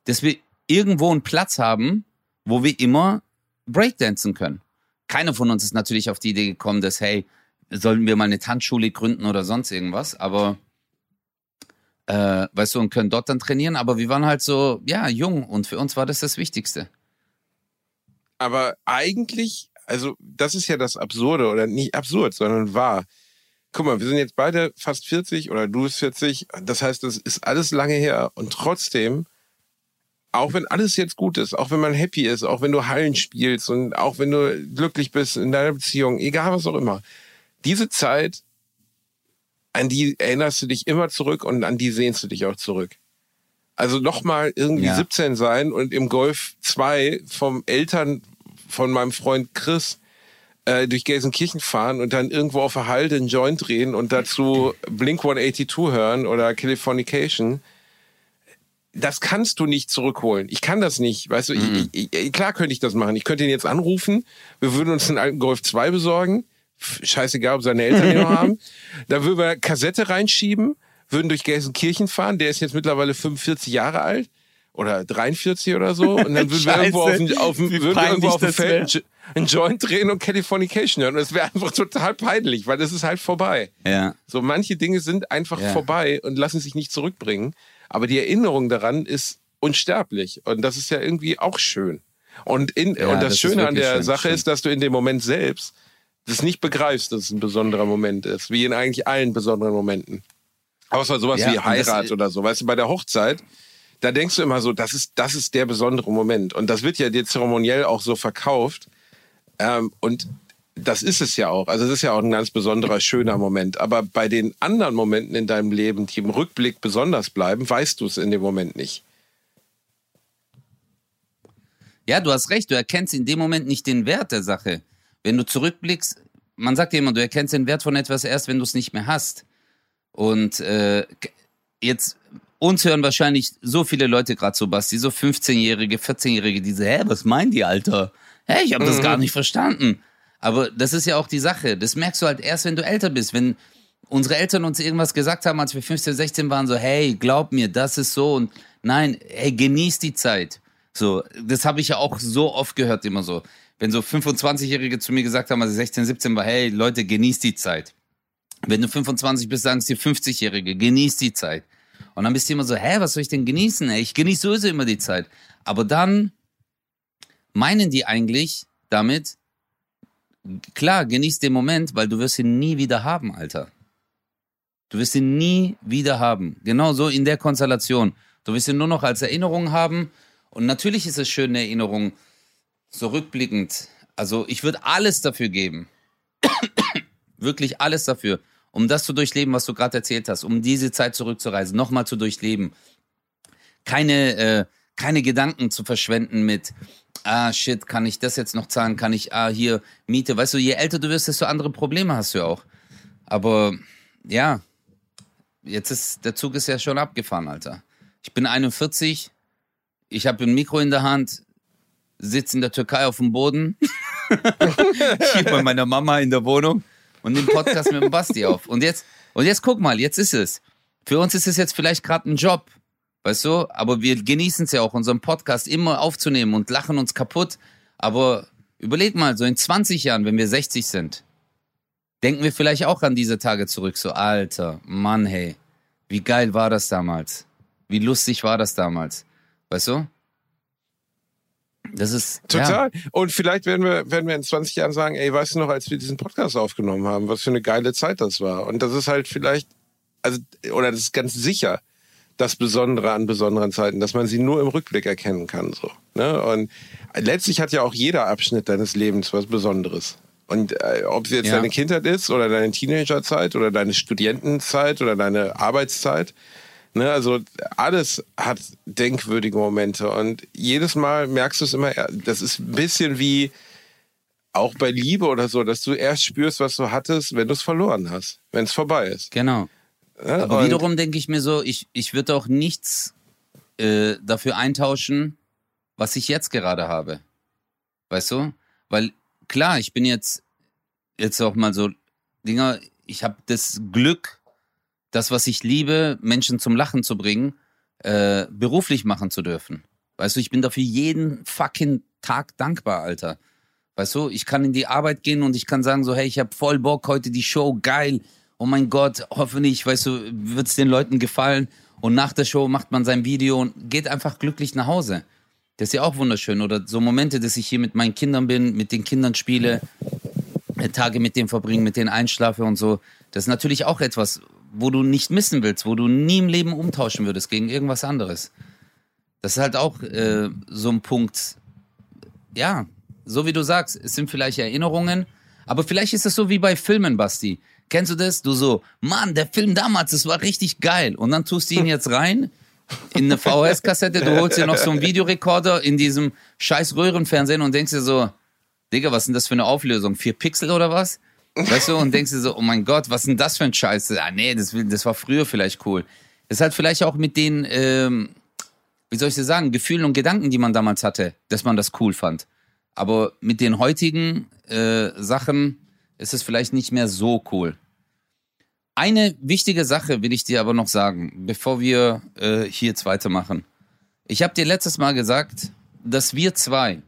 dass wir irgendwo einen Platz haben, wo wir immer Breakdancen können. Keiner von uns ist natürlich auf die Idee gekommen, dass, hey, sollen wir mal eine Tanzschule gründen oder sonst irgendwas, aber, äh, weißt du, und können dort dann trainieren, aber wir waren halt so, ja, jung und für uns war das das Wichtigste. Aber eigentlich, also das ist ja das Absurde, oder nicht absurd, sondern wahr. Guck mal, wir sind jetzt beide fast vierzig oder du bist vierzig, das heißt, das ist alles lange her und trotzdem, auch wenn alles jetzt gut ist, auch wenn man happy ist, auch wenn du Hallen spielst und auch wenn du glücklich bist in deiner Beziehung, egal was auch immer, diese Zeit, an die erinnerst du dich immer zurück und an die sehnst du dich auch zurück. Also nochmal irgendwie ja. siebzehn sein und im Golf zwei vom Eltern von meinem Freund Chris äh, durch Gelsenkirchen fahren und dann irgendwo auf der Halde einen Joint drehen und dazu Blink hundertzweiundachtzig hören oder Californication. Das kannst du nicht zurückholen. Ich kann das nicht. Weißt du, mhm. ich, ich, klar könnte ich das machen. Ich könnte ihn jetzt anrufen. Wir würden uns einen alten Golf zwei besorgen. Scheißegal, ob seine Eltern den noch haben. Da würden wir Kassette reinschieben, würden durch Gelsenkirchen fahren. Der ist jetzt mittlerweile fünfundvierzig Jahre alt. Oder dreiundvierzig oder so. Und dann würden wir irgendwo auf dem, auf dem, würden wir irgendwo auf dem Feld einen Joint drehen und Californication hören. Und das wäre einfach total peinlich, weil das ist halt vorbei. Ja. So, manche Dinge sind einfach ja. vorbei und lassen sich nicht zurückbringen. Aber die Erinnerung daran ist unsterblich. Und das ist ja irgendwie auch schön. Und, in, ja, und das, das Schöne an der schön, Sache schön. ist, dass du in dem Moment selbst das nicht begreifst, dass es ein besonderer Moment ist. Wie in eigentlich allen besonderen Momenten. Außer sowas ja, wie Heirat oder so. Weißt du, bei der Hochzeit, da denkst du immer so, das ist, das ist der besondere Moment. Und das wird ja dir zeremoniell auch so verkauft. Ähm, und das ist es ja auch. Also es ist ja auch ein ganz besonderer, schöner Moment. Aber bei den anderen Momenten in deinem Leben, die im Rückblick besonders bleiben, weißt du es in dem Moment nicht. Ja, du hast recht. Du erkennst in dem Moment nicht den Wert der Sache. Wenn du zurückblickst, man sagt ja immer, du erkennst den Wert von etwas erst, wenn du es nicht mehr hast. Und äh, jetzt, uns hören wahrscheinlich so viele Leute gerade so, Basti, so fünfzehnjährige, vierzehnjährige, die so, hä, was meinen die, Alter? Hä, ich habe das mhm. gar nicht verstanden. Aber das ist ja auch die Sache. Das merkst du halt erst, wenn du älter bist. Wenn unsere Eltern uns irgendwas gesagt haben, als wir fünfzehn, sechzehn waren, so, hey, glaub mir, das ist so. Und nein, hey, genieß die Zeit. So, das habe ich ja auch so oft gehört, immer so. Wenn so fünfundzwanzigjährige zu mir gesagt haben, als ich sechzehn, siebzehn war, hey, Leute, genieß die Zeit. Wenn du fünfundzwanzig bist, sagen es dir fünfzigjährige, genieß die Zeit. Und dann bist du immer so, hä, was soll ich denn genießen? Ey, ich genieße sowieso immer die Zeit. Aber dann meinen die eigentlich damit, klar, genieß den Moment, weil du wirst ihn nie wieder haben, Alter. Du wirst ihn nie wieder haben. Genau so in der Konstellation. Du wirst ihn nur noch als Erinnerung haben. Und natürlich ist es schön, eine Erinnerung, so rückblickend. Also ich würde alles dafür geben. Wirklich alles dafür, um das zu durchleben, was du gerade erzählt hast. Um diese Zeit zurückzureisen, nochmal zu durchleben. Keine, äh, keine Gedanken zu verschwenden mit, ah, shit, kann ich das jetzt noch zahlen? Kann ich, ah, hier, Miete. Weißt du, je älter du wirst, desto andere Probleme hast du ja auch. Aber, ja, jetzt ist, der Zug ist ja schon abgefahren, Alter. Ich bin einundvierzig, ich habe ein Mikro in der Hand, sitze in der Türkei auf dem Boden, hier bei meiner Mama in der Wohnung und nehme Podcast mit dem Basti auf. Und jetzt, und jetzt guck mal, jetzt ist es. Für uns ist es jetzt vielleicht gerade ein Job. Weißt du, aber wir genießen es ja auch, unseren Podcast immer aufzunehmen und lachen uns kaputt. Aber überleg mal, so in zwanzig Jahren, wenn wir sechzig sind, denken wir vielleicht auch an diese Tage zurück. So, Alter, Mann, hey, wie geil war das damals? Wie lustig war das damals? Weißt du? Das ist total. Ja. Und vielleicht werden wir, werden wir in zwanzig Jahren sagen, ey, weißt du noch, als wir diesen Podcast aufgenommen haben, was für eine geile Zeit das war. Und das ist halt vielleicht, also, oder das ist ganz sicher das Besondere an besonderen Zeiten, dass man sie nur im Rückblick erkennen kann. So, ne? Und letztlich hat ja auch jeder Abschnitt deines Lebens was Besonderes. Und äh, ob es jetzt ja. deine Kindheit ist oder deine Teenagerzeit oder deine Studentenzeit oder deine Arbeitszeit, ne? Also alles hat denkwürdige Momente. Und jedes Mal merkst du es immer, das ist ein bisschen wie auch bei Liebe oder so, dass du erst spürst, was du hattest, wenn du es verloren hast, wenn es vorbei ist. Genau. Ja, aber wiederum denke ich mir so, ich, ich würde auch nichts äh, dafür eintauschen, was ich jetzt gerade habe. Weißt du? Weil klar, ich bin jetzt, jetzt auch mal so, Dinger, ich habe das Glück, das, was ich liebe, Menschen zum Lachen zu bringen, äh, beruflich machen zu dürfen. Weißt du, ich bin dafür jeden fucking Tag dankbar, Alter. Weißt du, ich kann in die Arbeit gehen und ich kann sagen so, hey, ich habe voll Bock, heute die Show, geil. Oh mein Gott, hoffentlich, weißt du, wird es den Leuten gefallen. Und nach der Show macht man sein Video und geht einfach glücklich nach Hause. Das ist ja auch wunderschön. Oder so Momente, dass ich hier mit meinen Kindern bin, mit den Kindern spiele, Tage mit denen verbringe, mit denen einschlafe und so. Das ist natürlich auch etwas, wo du nicht missen willst, wo du nie im Leben umtauschen würdest gegen irgendwas anderes. Das ist halt auch äh, so ein Punkt, ja, so wie du sagst, es sind vielleicht Erinnerungen, aber vielleicht ist es so wie bei Filmen, Basti. Kennst du das? Du so, Mann, der Film damals, das war richtig geil. Und dann tust du ihn jetzt rein in eine V H S-Kassette, du holst dir noch so einen Videorekorder in diesem scheiß Röhrenfernsehen und denkst dir so, Digga, was ist denn das für eine Auflösung? Vier Pixel oder was? Weißt du, und denkst dir so, oh mein Gott, was ist denn das für ein Scheiß? Ah, nee, das, das war früher vielleicht cool. Das hat vielleicht auch mit den, ähm, wie soll ich das sagen, Gefühlen und Gedanken, die man damals hatte, dass man das cool fand. Aber mit den heutigen äh, Sachen ist es vielleicht nicht mehr so cool. Eine wichtige Sache will ich dir aber noch sagen, bevor wir äh, hier jetzt weitermachen. Ich habe dir letztes Mal gesagt, dass wir zwei,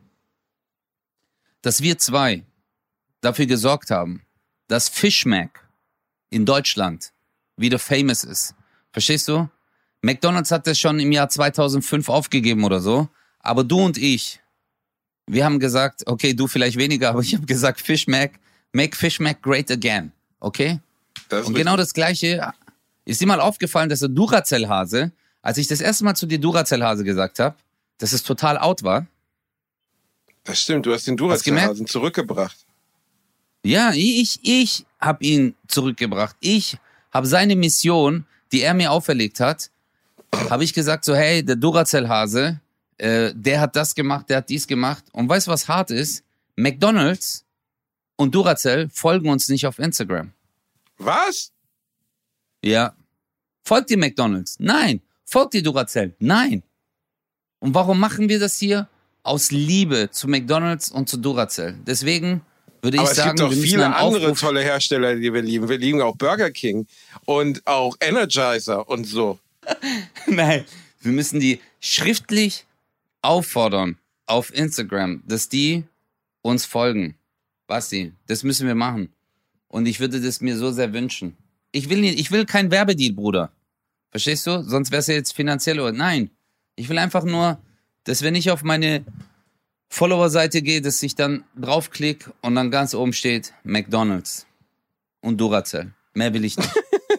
dass wir zwei dafür gesorgt haben, dass Fishmack in Deutschland wieder famous ist. Verstehst du? McDonald's hat das schon im Jahr zweitausendfünf aufgegeben oder so, aber du und ich, wir haben gesagt, okay, du vielleicht weniger, aber ich habe gesagt, Fishmack, make Fishmack great again, okay? Und richtig. Genau das Gleiche, ist dir mal aufgefallen, dass der Duracell-Hase, als ich das erste Mal zu dir Duracell-Hase gesagt habe, dass es total out war? Das stimmt, du hast den Duracell-Hasen zurückgebracht. Ja, ich, ich habe ihn zurückgebracht. Ich habe seine Mission, die er mir auferlegt hat, habe ich gesagt so, hey, der Duracell-Hase, äh, der hat das gemacht, der hat dies gemacht. Und weißt du, was hart ist? McDonald's und Duracell folgen uns nicht auf Instagram. Was? Ja. Folgt ihr McDonald's? Nein. Folgt ihr Duracell? Nein. Und warum machen wir das hier? Aus Liebe zu McDonald's und zu Duracell. Deswegen würde ich sagen, aber es gibt doch viele andere Aufruf tolle Hersteller, die wir lieben. Wir lieben auch Burger King und auch Energizer und so. Nein, wir müssen die schriftlich auffordern auf Instagram, dass die uns folgen. Basti, das müssen wir machen. Und ich würde das mir so sehr wünschen. Ich will nicht, ich will kein Werbedeal, Bruder. Verstehst du? Sonst wäre es ja jetzt finanziell oder... Nein, ich will einfach nur, dass wenn ich auf meine Follower-Seite gehe, dass ich dann draufklicke und dann ganz oben steht McDonald's und Duracell. Mehr will ich nicht.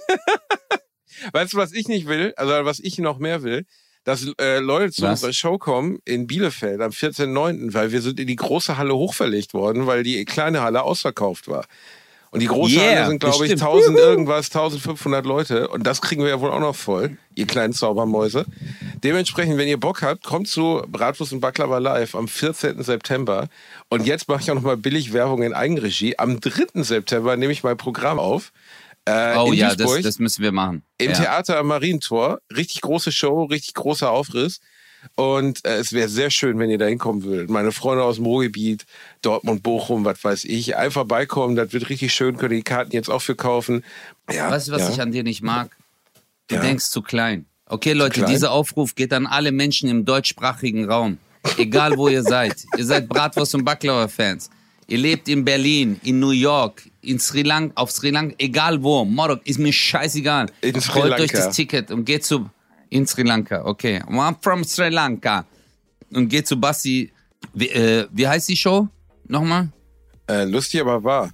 Weißt du, was ich nicht will? Also was ich noch mehr will? Dass äh, Leute zu was? unserer Show kommen in Bielefeld am vierzehnten neunten, weil wir sind in die große Halle hochverlegt worden, weil die kleine Halle ausverkauft war. Und die große yeah, Halle sind, glaube ich, tausend irgendwas, tausendfünfhundert Leute. Und das kriegen wir ja wohl auch noch voll, ihr kleinen Zaubermäuse. Dementsprechend, wenn ihr Bock habt, kommt zu Bratwurst und Baklava live am vierzehnten September. Und jetzt mache ich auch noch mal billig Werbung in Eigenregie. Am dritten September nehme ich mein Programm auf. Äh, oh ja, das, das müssen wir machen. Im ja. Theater am Marientor. Richtig große Show, richtig großer Aufriss. Und äh, es wäre sehr schön, wenn ihr da hinkommen würdet. Meine Freunde aus dem Ruhrgebiet, Dortmund, Bochum, was weiß ich, einfach beikommen. Das wird richtig schön. Könnt ihr die Karten jetzt auch für kaufen. Ja, weißt du, was ja. ich an dir nicht mag? Du ja. denkst zu klein. Okay, Leute, dieser Aufruf geht an alle Menschen im deutschsprachigen Raum. Egal, wo ihr seid. Ihr seid Bratwurst- und Baklava-Fans. Ihr lebt in Berlin, in New York, in Sri Lanka, auf Sri Lanka, egal wo. Morok, ist mir scheißegal. In Sri Holt Lanka. euch das Ticket und geht zu... In Sri Lanka, okay. I'm from Sri Lanka. Und geht zu Basti. Wie, äh, wie heißt die Show? Nochmal? Äh, lustig, aber wahr.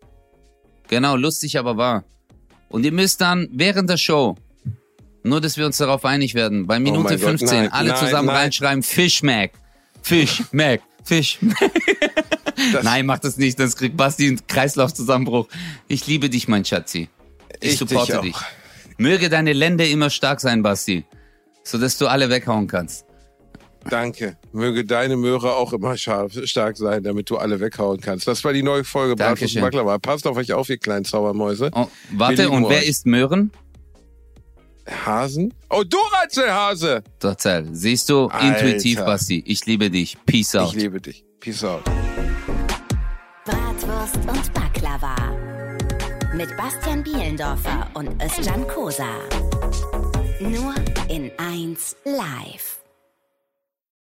Genau, lustig, aber wahr. Und ihr müsst dann während der Show, nur dass wir uns darauf einig werden, bei Minute oh fünfzehn Gott, nein, alle nein, zusammen nein. reinschreiben, Fishmack, Fishmack, Fishmack. Nein, mach das nicht, sonst kriegt Basti einen Kreislaufzusammenbruch. Ich liebe dich, mein Schatzi. Ich, ich supporte dich. dich. Möge deine Lände immer stark sein, Basti, sodass du alle weghauen kannst. Danke. Möge deine Möhre auch immer scharf, stark sein, damit du alle weghauen kannst. Das war die neue Folge Bratwurst und Baklava. Passt auf euch auf, ihr kleinen Zaubermäuse. Oh, warte, und wer euch. isst Möhren? Hasen? Oh, Duracell-Hase! Duracell. Siehst du, Alter. Intuitiv, Basti. Ich liebe dich. Peace out. Ich liebe dich. Peace out. Bratwurst und Baklava. Mit Bastian Bielendorfer und Özcan Kosa. Nur in eins live.